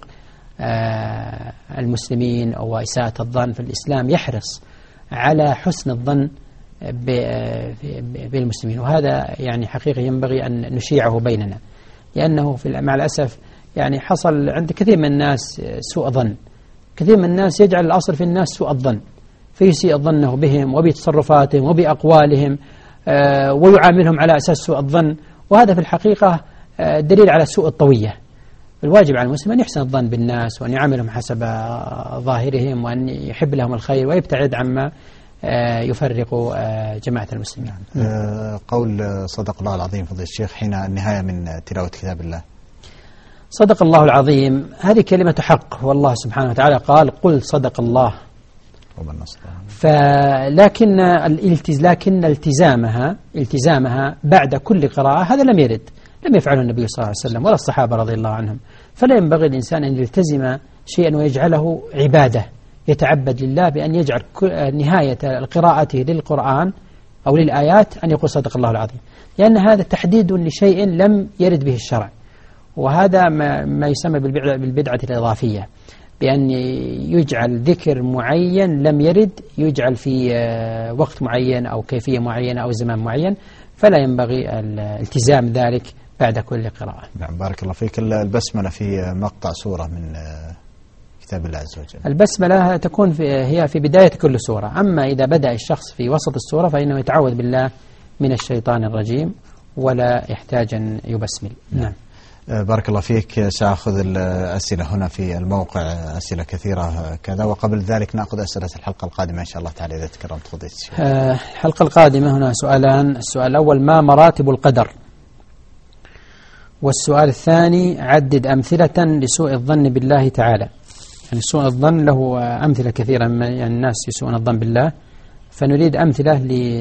S2: المسلمين أو إساءة الظن. في الإسلام يحرص على حسن الظن بالمسلمين، وهذا يعني حقيقة ينبغي أن نشيعه بيننا، لأنه مع الأسف يعني حصل عند كثير من الناس سوء ظن، كثير من الناس يجعل الأصل في الناس سوء الظن، فيسيء ظنه بهم وبتصرفاتهم وبأقوالهم ويعاملهم على أساس سوء الظن، وهذا في الحقيقة دليل على سوء الطوية. الواجب على المسلم أن يحسن الظن بالناس وأن يعاملهم حسب ظاهرهم وأن يحب لهم الخير ويبتعد عما يفرق جماعة المسلمين.
S1: قول صدق الله العظيم فضيلة الشيخ حين النهاية من تلاوة كتاب الله.
S2: صدق الله العظيم هذه كلمة حق، والله سبحانه وتعالى قال قل صدق الله، لكن التزامها بعد كل قراءة هذا لم يرد، لم يفعله النبي صلى الله عليه وسلم ولا الصحابة رضي الله عنهم، فلا ينبغي الإنسان أن يلتزم شيئا ويجعله عبادة، يتعبد لله بأن يجعل نهاية قراءته للقرآن أو للآيات أن يقول صدق الله العظيم، لأن هذا تحديد لشيء لم يرد به الشرع، وهذا ما يسمى بالبدعة الإضافية، بأن يجعل ذكر معين لم يرد يجعل في وقت معين أو كيفية معينة أو زمان معين، فلا ينبغي الالتزام ذلك بعد كل قراءة.
S1: نعم بارك الله فيك. البسملة في مقطع سورة من كتاب الله عز وجل.
S2: البسملة تكون هي في بداية كل سورة، أما إذا بدأ الشخص في وسط السورة فإنه يتعوذ بالله من الشيطان الرجيم ولا يحتاج أن يبسمل. نعم.
S1: بارك الله فيك. سأخذ الأسئلة هنا في الموقع، أسئلة كثيرة كذا، وقبل ذلك نأخذ أسئلة الحلقة القادمة إن شاء الله تعالى إذا تكرمت فضيلة الشيخ.
S2: الحلقة القادمة هنا سؤالان، السؤال الأول ما مراتب القدر؟ والسؤال الثاني عدد أمثلة لسوء الظن بالله تعالى. يعني سوء الظن له أمثلة كثيرة، يعني الناس يسوءون الظن بالله، فنريد أمثلة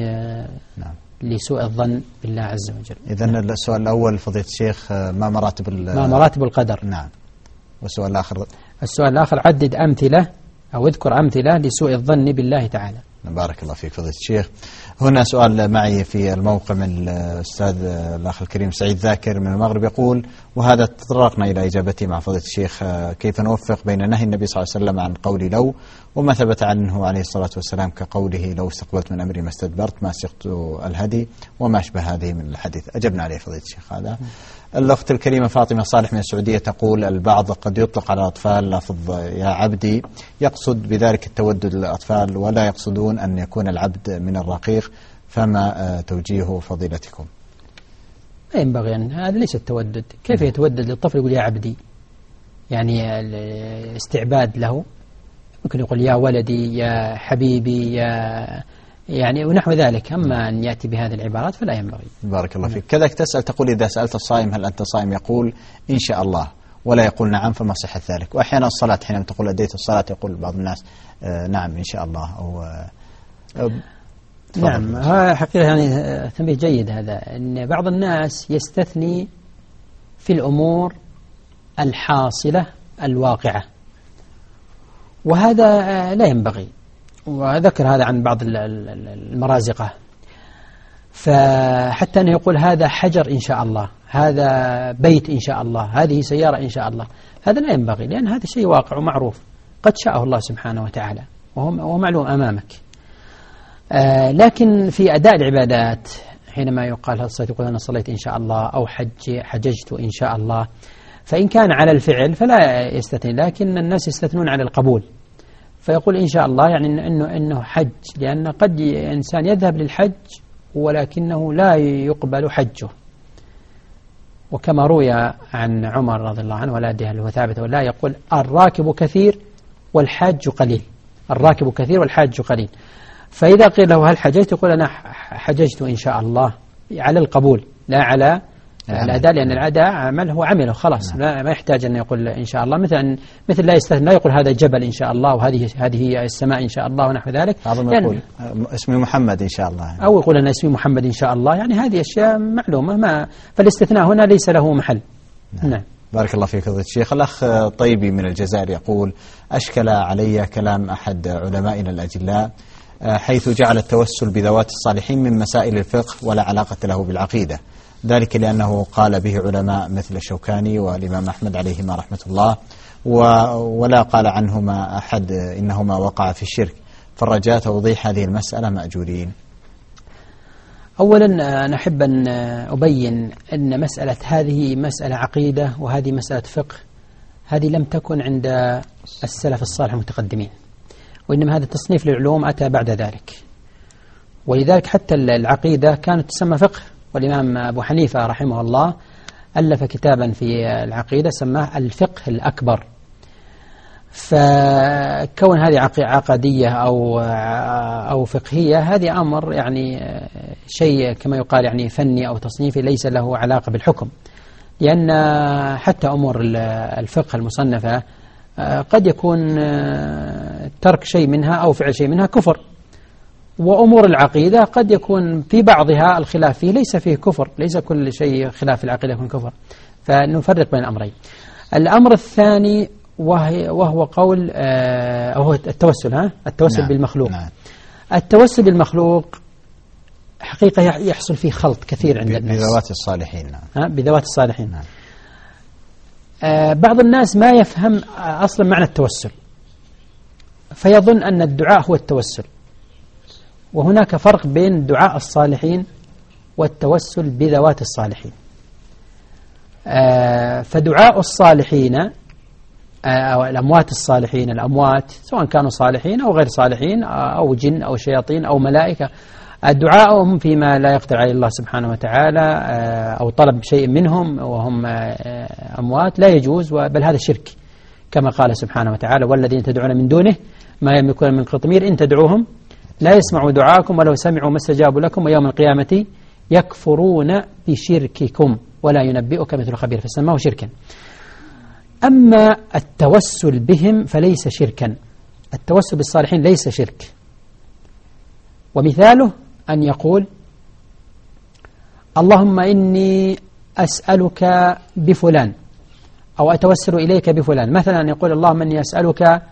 S2: لسوء الظن بالله عز وجل.
S1: إذن السؤال الأول فضيلة الشيخ ما
S2: مراتب القدر؟
S1: نعم. والسؤال الآخر؟
S2: السؤال الآخر عدد أمثلة أو اذكر أمثلة لسوء الظن بالله تعالى.
S1: بارك الله فيك فضيلة الشيخ. هنا سؤال معي في الموقع من الأستاذ الأخ الكريم سعيد ذاكر من المغرب، يقول وهذا تطرقنا إلى إجابته مع فضيلة الشيخ، كيف نوفق بين نهي النبي صلى الله عليه وسلم عن قول لو وما ثبت عنه عليه الصلاة والسلام كقوله لو استقبلت من أمري ما استدبرت ما سقت الهدي وما أشبه هذه من الحديث؟ أجبنا عليه فضيلة الشيخ هذا. الأخت الكريمة فاطمة صالح من السعودية تقول البعض قد يطلق على الأطفال لفظ يا عبدي يقصد بذلك التودد للأطفال ولا يقصدون أن يكون العبد من الرقيق، فما توجيه فضيلتكم؟
S2: لا ينبغي أن هذا ليس التودد. كيف يتودد للطفل يقول يا عبدي؟ يعني الاستعباد له. ممكن يقول يا ولدي يا حبيبي يعني ونحو ذلك. أما أن يأتي بهذه العبارات فلا ينبغي.
S1: بارك الله فيك. كذلك تسأل تقول إذا سألت الصائم هل أنت صائم يقول إن شاء الله ولا يقول نعم، فما صحة ذلك؟ وأحيانا الصلاة حينما تقول أديت الصلاة يقول بعض الناس نعم إن شاء الله أو
S2: نعم. هذا حقيقة يعني تنبيه جيد هذا، أن بعض الناس يستثني في الأمور الحاصلة الواقعة، وهذا لا ينبغي. وذكر هذا عن بعض المرازقة، فحتى أنه يقول هذا حجر إن شاء الله، هذا بيت إن شاء الله، هذه سيارة إن شاء الله، هذا لا ينبغي، لأن هذا شيء واقع ومعروف قد شاءه الله سبحانه وتعالى وهو معلوم أمامك. لكن في أداء العبادات حينما يقال هل صليت، يقول أنا صليت إن شاء الله، أو حججت إن شاء الله، فإن كان على الفعل فلا يستثني، لكن الناس يستثنون على القبول، فيقول إن شاء الله يعني إنه حج، لأن قد إنسان يذهب للحج ولكنه لا يقبل حجه. وكما روي عن عمر رضي الله عنه ولا أدري هل هو ثابت ولا لا، يقول الراكب كثير والحاج قليل، الراكب كثير والحاج قليل. فإذا قيل له هل حججت، يقول أنا حججت إن شاء الله، على القبول لا على الأداء، لأن الأداء عمل هو عمله خلاص، ما يحتاج أن يقول إن شاء الله، مثل لا يستثنى، لا يقول هذا جبل إن شاء الله، وهذه هي السماء إن شاء الله ونحو ذلك،
S1: يعني يقول اسمي محمد إن شاء الله يعني.
S2: أو يقول أنا اسمي محمد إن شاء الله، يعني هذه أشياء معلومة، فالاستثناء هنا ليس له محل. نعم.
S1: بارك الله فيك فضيلة الشيخ. الأخ طيبي من الجزائر يقول أشكل علي كلام أحد علمائنا الأجلاء حيث جعل التوسل بذوات الصالحين من مسائل الفقه ولا علاقة له بالعقيدة، ذلك لأنه قال به علماء مثل الشوكاني والإمام أحمد عليهما رحمة الله، ولا قال عنهما أحد إنهما وقع في الشرك، فالرجاء توضيح هذه المسألة مأجورين.
S2: أولا نحب أن أبين أن مسألة هذه مسألة عقيدة وهذه مسألة فقه، هذه لم تكن عند السلف الصالح المتقدمين، وإنما هذا التصنيف للعلوم أتى بعد ذلك، ولذلك حتى العقيدة كانت تسمى فقه. والإمام أبو حنيفة رحمه الله ألف كتابا في العقيدة سماه الفقه الأكبر. فكون هذه عقدية أو فقهية، هذه أمر يعني شيء كما يقال يعني فني أو تصنيفي، ليس له علاقة بالحكم، لأن حتى أمور الفقه المصنفة قد يكون ترك شيء منها أو فعل شيء منها كفر، وأمور العقيدة قد يكون في بعضها الخلاف فيه ليس فيه كفر، ليس كل شيء خلاف العقيدة يكون كفر، فنفرق بين الأمرين. الأمر الثاني وهو قول هو التوسل، التوسل نعم. بالمخلوق نعم. التوسل بالمخلوق حقيقة يحصل فيه خلط كثير عند الناس
S1: بذوات الصالحين نعم.
S2: بذوات الصالحين نعم. بعض الناس ما يفهم أصلا معنى التوسل، فيظن أن الدعاء هو التوسل، وهناك فرق بين دعاء الصالحين والتوسل بذوات الصالحين. فدعاء الصالحين أو الأموات الصالحين، الأموات سواء كانوا صالحين أو غير صالحين أو جن أو شياطين أو ملائكة، دعاءهم فيما لا يقدر عليه الله سبحانه وتعالى أو طلب شيء منهم وهم أموات لا يجوز، بل هذا شرك، كما قال سبحانه وتعالى والذين تدعون من دونه ما يملكون من قطمير إن تدعوهم لا يسمعوا دعاءكم ولو سمعوا ما استجابوا لكم ويوم القيامة يكفرون بشرككم ولا ينبئك مثل خبير، فسماه شركا. أما التوسل بهم فليس شركا، التوسل بالصالحين ليس شرك. ومثاله أن يقول اللهم إني أسألك بفلان أو أتوسل إليك بفلان، مثلا يقول اللهم إني أسألك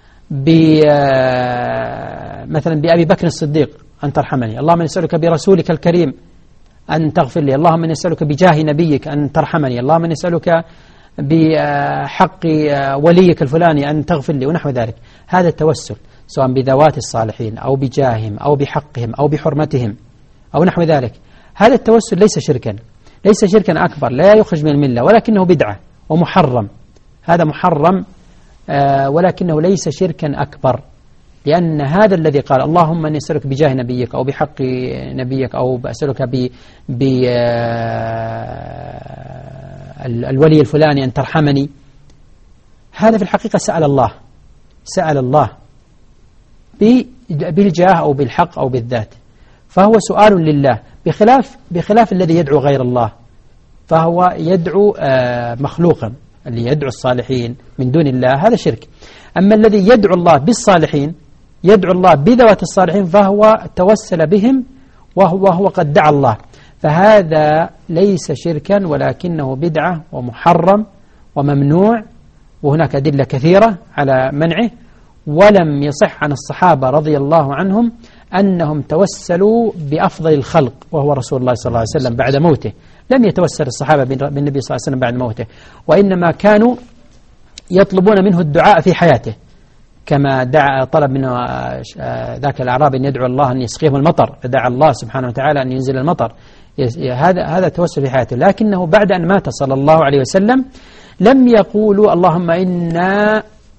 S2: مثلا بأبي بكر الصديق أن ترحمني، اللهم إني أسألك برسولك الكريم أن تغفر لي، اللهم إني أسألك بجاه نبيك أن ترحمني، اللهم إني أسألك بحق وليك الفلاني أن تغفر لي، ونحو ذلك. هذا التوسل سواء بذوات الصالحين أو بجاههم أو بحقهم أو بحرمتهم أو نحو ذلك، هذا التوسل ليس شركا، ليس شركا أكبر، لا يخرج من الملة، ولكنه بدعة ومحرم، هذا محرم ولكنه ليس شركا أكبر، لأن هذا الذي قال اللهم أني أسألك بجاه نبيك أو بحق نبيك أو أسألك الولي الفلاني أن ترحمني، هذا في الحقيقة سأل الله بالجاه أو بالحق أو بالذات، فهو سؤال لله، بخلاف الذي يدعو غير الله، فهو يدعو مخلوقا، اللي يدعو الصالحين من دون الله هذا شرك. أما الذي يدعو الله بالصالحين، يدعو الله بذوات الصالحين، فهو توسل بهم وهو قد دعا الله، فهذا ليس شركا ولكنه بدعة ومحرم وممنوع، وهناك أدلة كثيرة على منعه. ولم يصح عن الصحابة رضي الله عنهم أنهم توسلوا بأفضل الخلق وهو رسول الله صلى الله عليه وسلم بعد موته، لم يتوسل الصحابة بالنبي صلى الله عليه وسلم بعد موته، وإنما كانوا يطلبون منه الدعاء في حياته، كما طلب منه ذاك الأعرابي أن يدعو الله أن يسقيهم المطر، فدعا الله سبحانه وتعالى أن ينزل المطر، هذا توسل في حياته. لكنه بعد أن مات صلى الله عليه وسلم لم يقولوا اللهم إنا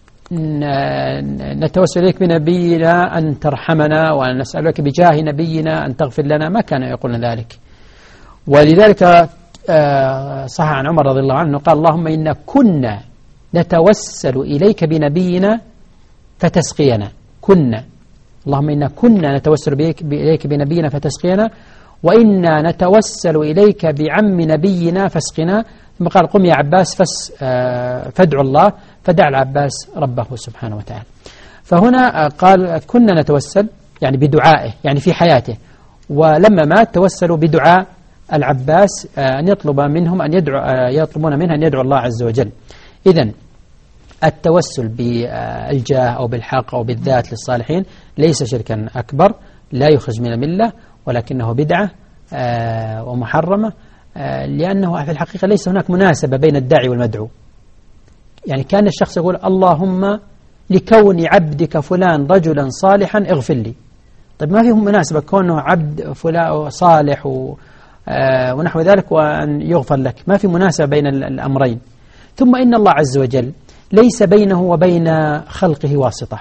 S2: نتوسل إليك بنبينا أن ترحمنا وأن نسألك بجاه نبينا أن تغفر لنا، ما كانوا يقولون ذلك. ولذلك صح عن عمر رضي الله عنه قال اللهم إنا كنا نتوسل إليك بنبينا فتسقينا، اللهم إنا كنا نتوسل إليك بنبينا فتسقينا، وإنا نتوسل إليك بعم نبينا فاسقنا. ثم قال قم يا عباس فادعوا الله، فدعا العباس ربه سبحانه وتعالى. فهنا قال كنا نتوسل يعني بدعائه، يعني في حياته، ولما مات توسلوا بدعاء العباس أن يطلب منهم يطلبون منه أن يدعو الله عز وجل. إذن التوسل بالجاه أو بالحق أو بالذات للصالحين ليس شركا أكبر، لا يخرج من الملة، ولكنه بدعة ومحرمة، لأنه في الحقيقة ليس هناك مناسبة بين الداعي والمدعو. يعني كان الشخص يقول اللهم لكون عبدك فلان رجلا صالحا اغفر لي، طيب ما فيه مناسبة كونه عبد فلان صالح ونحو ذلك وأن يغفر لك، ما في مناسبة بين الأمرين. ثم إن الله عز وجل ليس بينه وبين خلقه واسطة.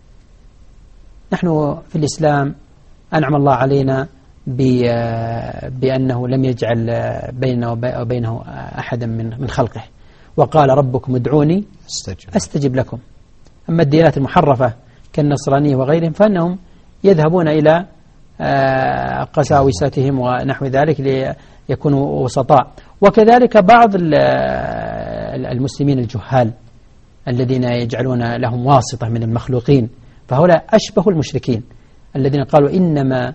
S2: نحن في الإسلام أنعم الله علينا بأنه لم يجعل بيننا وبينه أحدا من خلقه، وقال ربكم ادعوني أستجب لكم. أما الديانات المحرفة كالنصرانية وغيرهم فإنهم يذهبون إلى قساوستهم ونحو ذلك ليكونوا وسطاء. وكذلك بعض المسلمين الجهال الذين يجعلون لهم واسطة من المخلوقين، فهؤلاء أشبه المشركين الذين قالوا إنما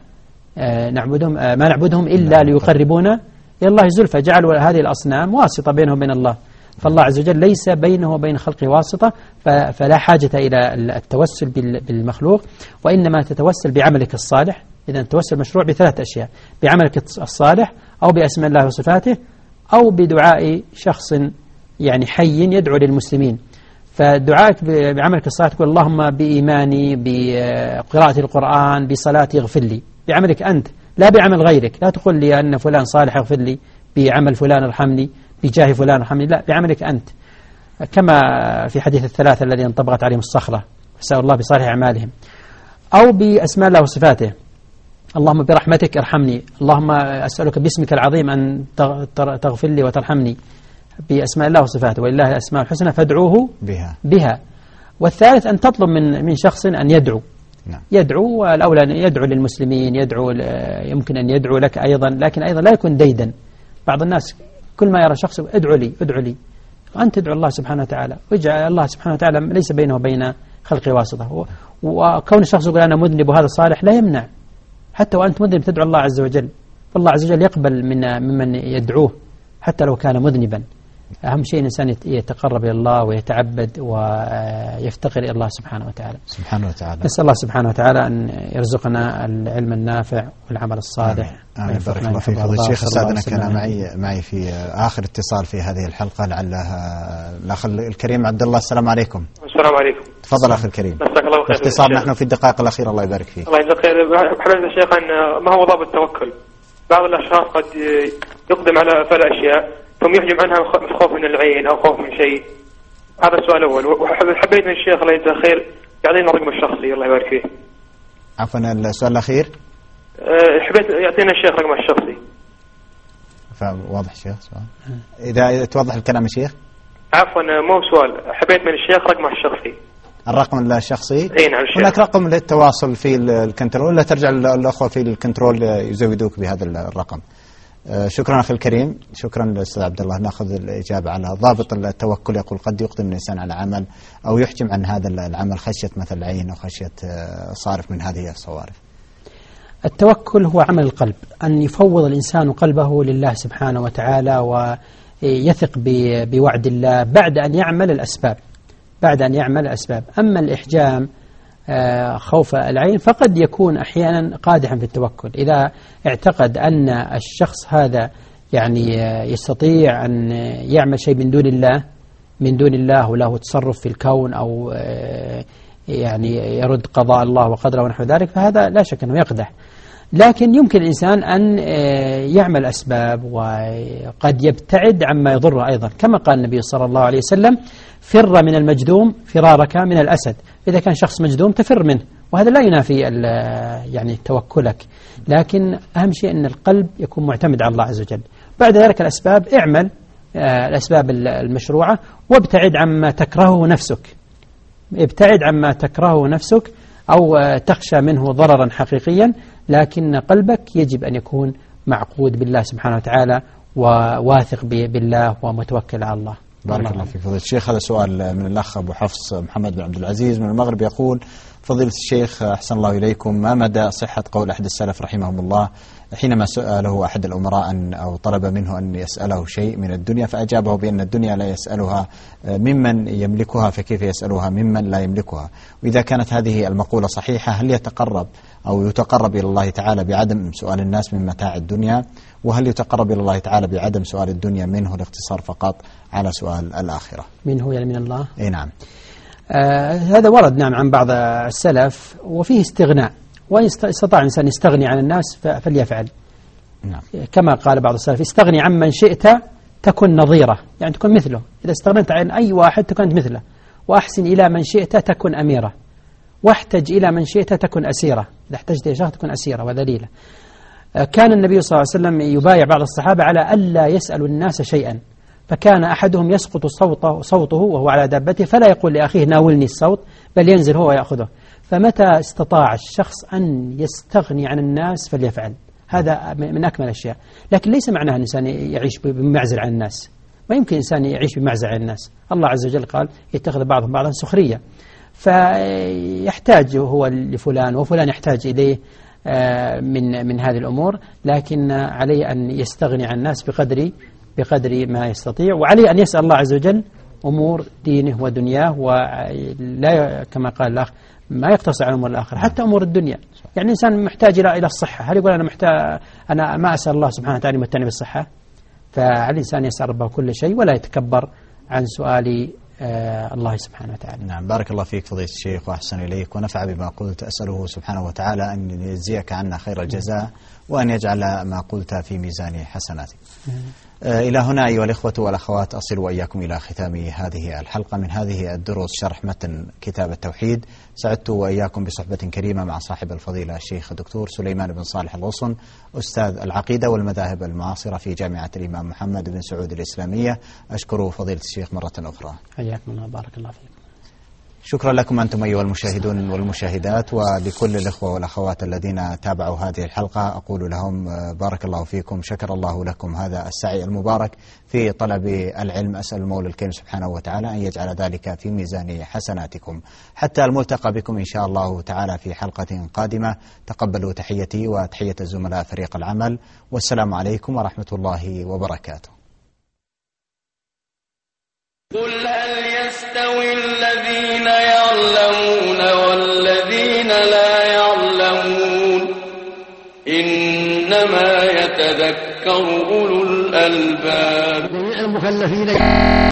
S2: ما نعبدهم إلا ليقربونا إلى الله زلفى، جعلوا هذه الأصنام واسطة بينهم وبين الله. فالله عز وجل ليس بينه وبين خلقه واسطة، فلا حاجة إلى التوسل بالمخلوق، وإنما تتوسل بعملك الصالح. إذن التوسل مشروع بثلاث أشياء: بعملك الصالح، أو بأسماء الله وصفاته، أو بدعاء شخص يعني حي يدعو للمسلمين. فدعائك بعملك الصالح تقول اللهم بإيماني بقراءة القرآن بصلاتي اغفر لي، بعملك أنت لا بعمل غيرك. لا تقول لي أن فلان صالح اغفر لي، بعمل فلان ارحمني، بجاه فلان ارحمني، لا، بعملك أنت، كما في حديث الثلاثة الذين انطبقت عليهم الصخرة، فسأل الله بصالح أعمالهم. أو بأسماء الله وصفاته، اللهم برحمتك ارحمني، اللهم أسألك باسمك العظيم أن تغفر لي وترحمني، بأسماء الله وصفاته، ولله الأسماء الحسنى فادعوه بها. والثالث أن تطلب من شخص أن يدعو. نعم. يدعو، والأولى أن يدعو للمسلمين، يمكن أن يدعو لك أيضا، لكن أيضا لا يكون ديدا. بعض الناس كل ما يرى شخص ادعو لي، وأنت تدعو الله سبحانه وتعالى، واجعل الله سبحانه وتعالى ليس بينه وبين خلقه واسطة. وكون الشخص يقول أنا مذنب وهذا صالح لا يمنع، حتى وأنت مذنب تدعو الله عز وجل، فالله عز وجل يقبل ممن يدعوه حتى لو كان مذنبا. أهم شيء الإنسان يتقرب إلى الله ويتعبد ويفتقر إلى الله سبحانه وتعالى. نسأل الله سبحانه وتعالى أن يرزقنا العلم النافع والعمل الصالح.
S1: آمين. بارك الله فيك فضيلة الشيخ. أستاذنا كان معي في آخر اتصال في هذه الحلقة، لعلها الأخ الكريم عبد الله. السلام عليكم.
S5: السلام عليكم.
S1: تفضل أخي الكريم.
S5: مساك الله خير.
S1: باختصار نحن في الدقائق الأخيرة، الله يبارك فيك.
S5: الله يجزاك خير. حبيبي يا شيخ، ما هو ضابط التوكل؟ بعض الأشخاص قد يقدم على فعل أشياء ثم يحجم عنها خوف من العين أو خوف من شيء. هذا السؤال الأول. وحبيت من الشيخ الله يجزاه خير يعطينا رقم الشخصي، الله يبارك فيه.
S1: عفوا، السؤال الأخير
S5: حبيت يعطينا الشيخ رقم الشخصي.
S1: فواضح الشيخ سؤال، إذا توضح الكلام الشيخ.
S5: عفوا، مو سؤال، حبيت من الشيخ رقم الشخصي.
S1: الرقم الشخصي.
S5: نعم.
S1: هناك رقم للتواصل في الكنترول، ولا ترجع الأخوة في الكنترول يزودوك بهذا الرقم. شكرا أخي الكريم، شكرا للأستاذ عبد الله. نأخذ الإجابة على ضابط التوكل. يقول قد يقدم الإنسان على عمل أو يحجم عن هذا العمل خشية مثل العين أو خشية صارف من هذه الصوارف.
S2: التوكل هو عمل القلب، أن يفوض الإنسان قلبه لله سبحانه وتعالى ويثق بوعد الله بعد أن يعمل الأسباب. أما الإحجام خوف العين فقد يكون أحيانا قادحا في التوكل، إذا اعتقد أن الشخص هذا يعني يستطيع أن يعمل شيء من دون الله وله تصرف في الكون أو يعني يرد قضاء الله وقدره ونحو ذلك، فهذا لا شك أنه يقدح. لكن يمكن الإنسان أن يعمل أسباب وقد يبتعد عما يضره أيضا، كما قال النبي صلى الله عليه وسلم: فر من المجذوم فرارك من الأسد. إذا كان شخص مجذوم تفر منه، وهذا لا ينافي يعني توكلك، لكن أهم شيء أن القلب يكون معتمد على الله عز وجل. بعد ذلك الأسباب، اعمل الأسباب المشروعة وابتعد عما تكرهه نفسك، أو تخشى منه ضررا حقيقيا، لكن قلبك يجب أن يكون معقود بالله سبحانه وتعالى وواثق بالله ومتوكل على الله.
S1: بارك الله فيك فضيلة الشيخ. هذا سؤال من الأخ أبو حفص محمد بن عبد العزيز من المغرب، يقول: فضيلة الشيخ أحسن الله إليكم، ما مدى صحة قول أحد السلف رحمهم الله حينما سأله أحد الأمراء أو طلب منه أن يسأله شيء من الدنيا فأجابه بأن الدنيا لا يسألها ممن يملكها، فكيف يسألها ممن لا يملكها؟ وإذا كانت هذه المقولة صحيحة، هل يتقرب إلى الله تعالى بعدم سؤال الناس من متاع الدنيا؟ وهل يتقرب إلى الله تعالى بعدم سؤال الدنيا منه، الاقتصار فقط على سؤال الآخرة؟
S2: منه يعني من الله؟
S1: إيه نعم.
S2: هذا ورد نعم عن بعض السلف، وفيه استغناء، وإن استطاع الإنسان يستغني عن الناس فليفعل.
S1: نعم.
S2: كما قال بعض السلف: استغني عن من شئت تكن نظيرة، يعني تكون مثله. إذا استغنيت عن أي واحد تكون مثله. وأحسن إلى من شئت تكن أميرة، واحتج إلى من شئت تكن أسيرة. إذا احتجت إلى شخص تكون أسيرة وذليلة. كان النبي صلى الله عليه وسلم يبايع بعض الصحابة على ألا يسألوا الناس شيئا، فكان أحدهم يسقط صوته وهو على دابته، فلا يقول لأخيه ناولني الصوت، بل ينزل هو ويأخذه. فمتى استطاع الشخص أن يستغني عن الناس فليفعل، هذا من أكمل الأشياء. لكن ليس معناه أن الإنسان يعيش بمعزل عن الناس، ما يمكن إنسان يعيش بمعزل عن الناس. الله عز وجل قال: يتخذ بعضهم بعضا سخرية، فيحتاج هو لفلان وفلان يحتاج إليه من هذه الأمور، لكن عليه أن يستغني عن الناس بقدر ما يستطيع، وعليه أن يسأل الله عز وجل أمور دينه ودنياه، ولا كما قال الأخ ما يقتصر على أمور الآخرة، حتى أمور الدنيا. يعني الإنسان محتاج إلى الصحة، هل يقول أنا ما أسأل الله سبحانه وتعالى يمتعني بالصحة؟ فعلى الإنسان يسأل ربه كل شيء ولا يتكبر عن سؤال الله سبحانه وتعالى.
S1: نعم. بارك الله فيك فضيلة الشيخ وأحسن إليك ونفع بما قلت. أسأله سبحانه وتعالى أن يجزيك عنا خير الجزاء، وأن يجعل ما قلت في ميزان حسناتك. إلى هنا أيها الإخوة والأخوات أصل وإياكم إلى ختام هذه الحلقة من هذه الدروس شرح متن كتاب التوحيد. سعدت وإياكم بصحبة كريمة مع صاحب الفضيلة الشيخ الدكتور سليمان بن صالح الغصن، أستاذ العقيدة والمذاهب المعاصرة في جامعة الإمام محمد بن سعود الإسلامية. أشكر فضيلة الشيخ مرة أخرى.
S2: حياكم الله، بارك الله فيكم.
S1: شكرا لكم أنتم أيها المشاهدون والمشاهدات، ولكل الإخوة والأخوات الذين تابعوا هذه الحلقة أقول لهم بارك الله فيكم، شكر الله لكم هذا السعي المبارك في طلب العلم. أسأل المولى الكريم سبحانه وتعالى أن يجعل ذلك في ميزان حسناتكم. حتى الملتقى بكم إن شاء الله تعالى في حلقة قادمة. تقبلوا تحيتي وتحية الزملاء فريق العمل، والسلام عليكم ورحمة الله وبركاته.
S6: قل هل يستوي الذين يعلمون والذين لا يعلمون؟ إنما يتذكر أولو الألباب.
S7: المكلفين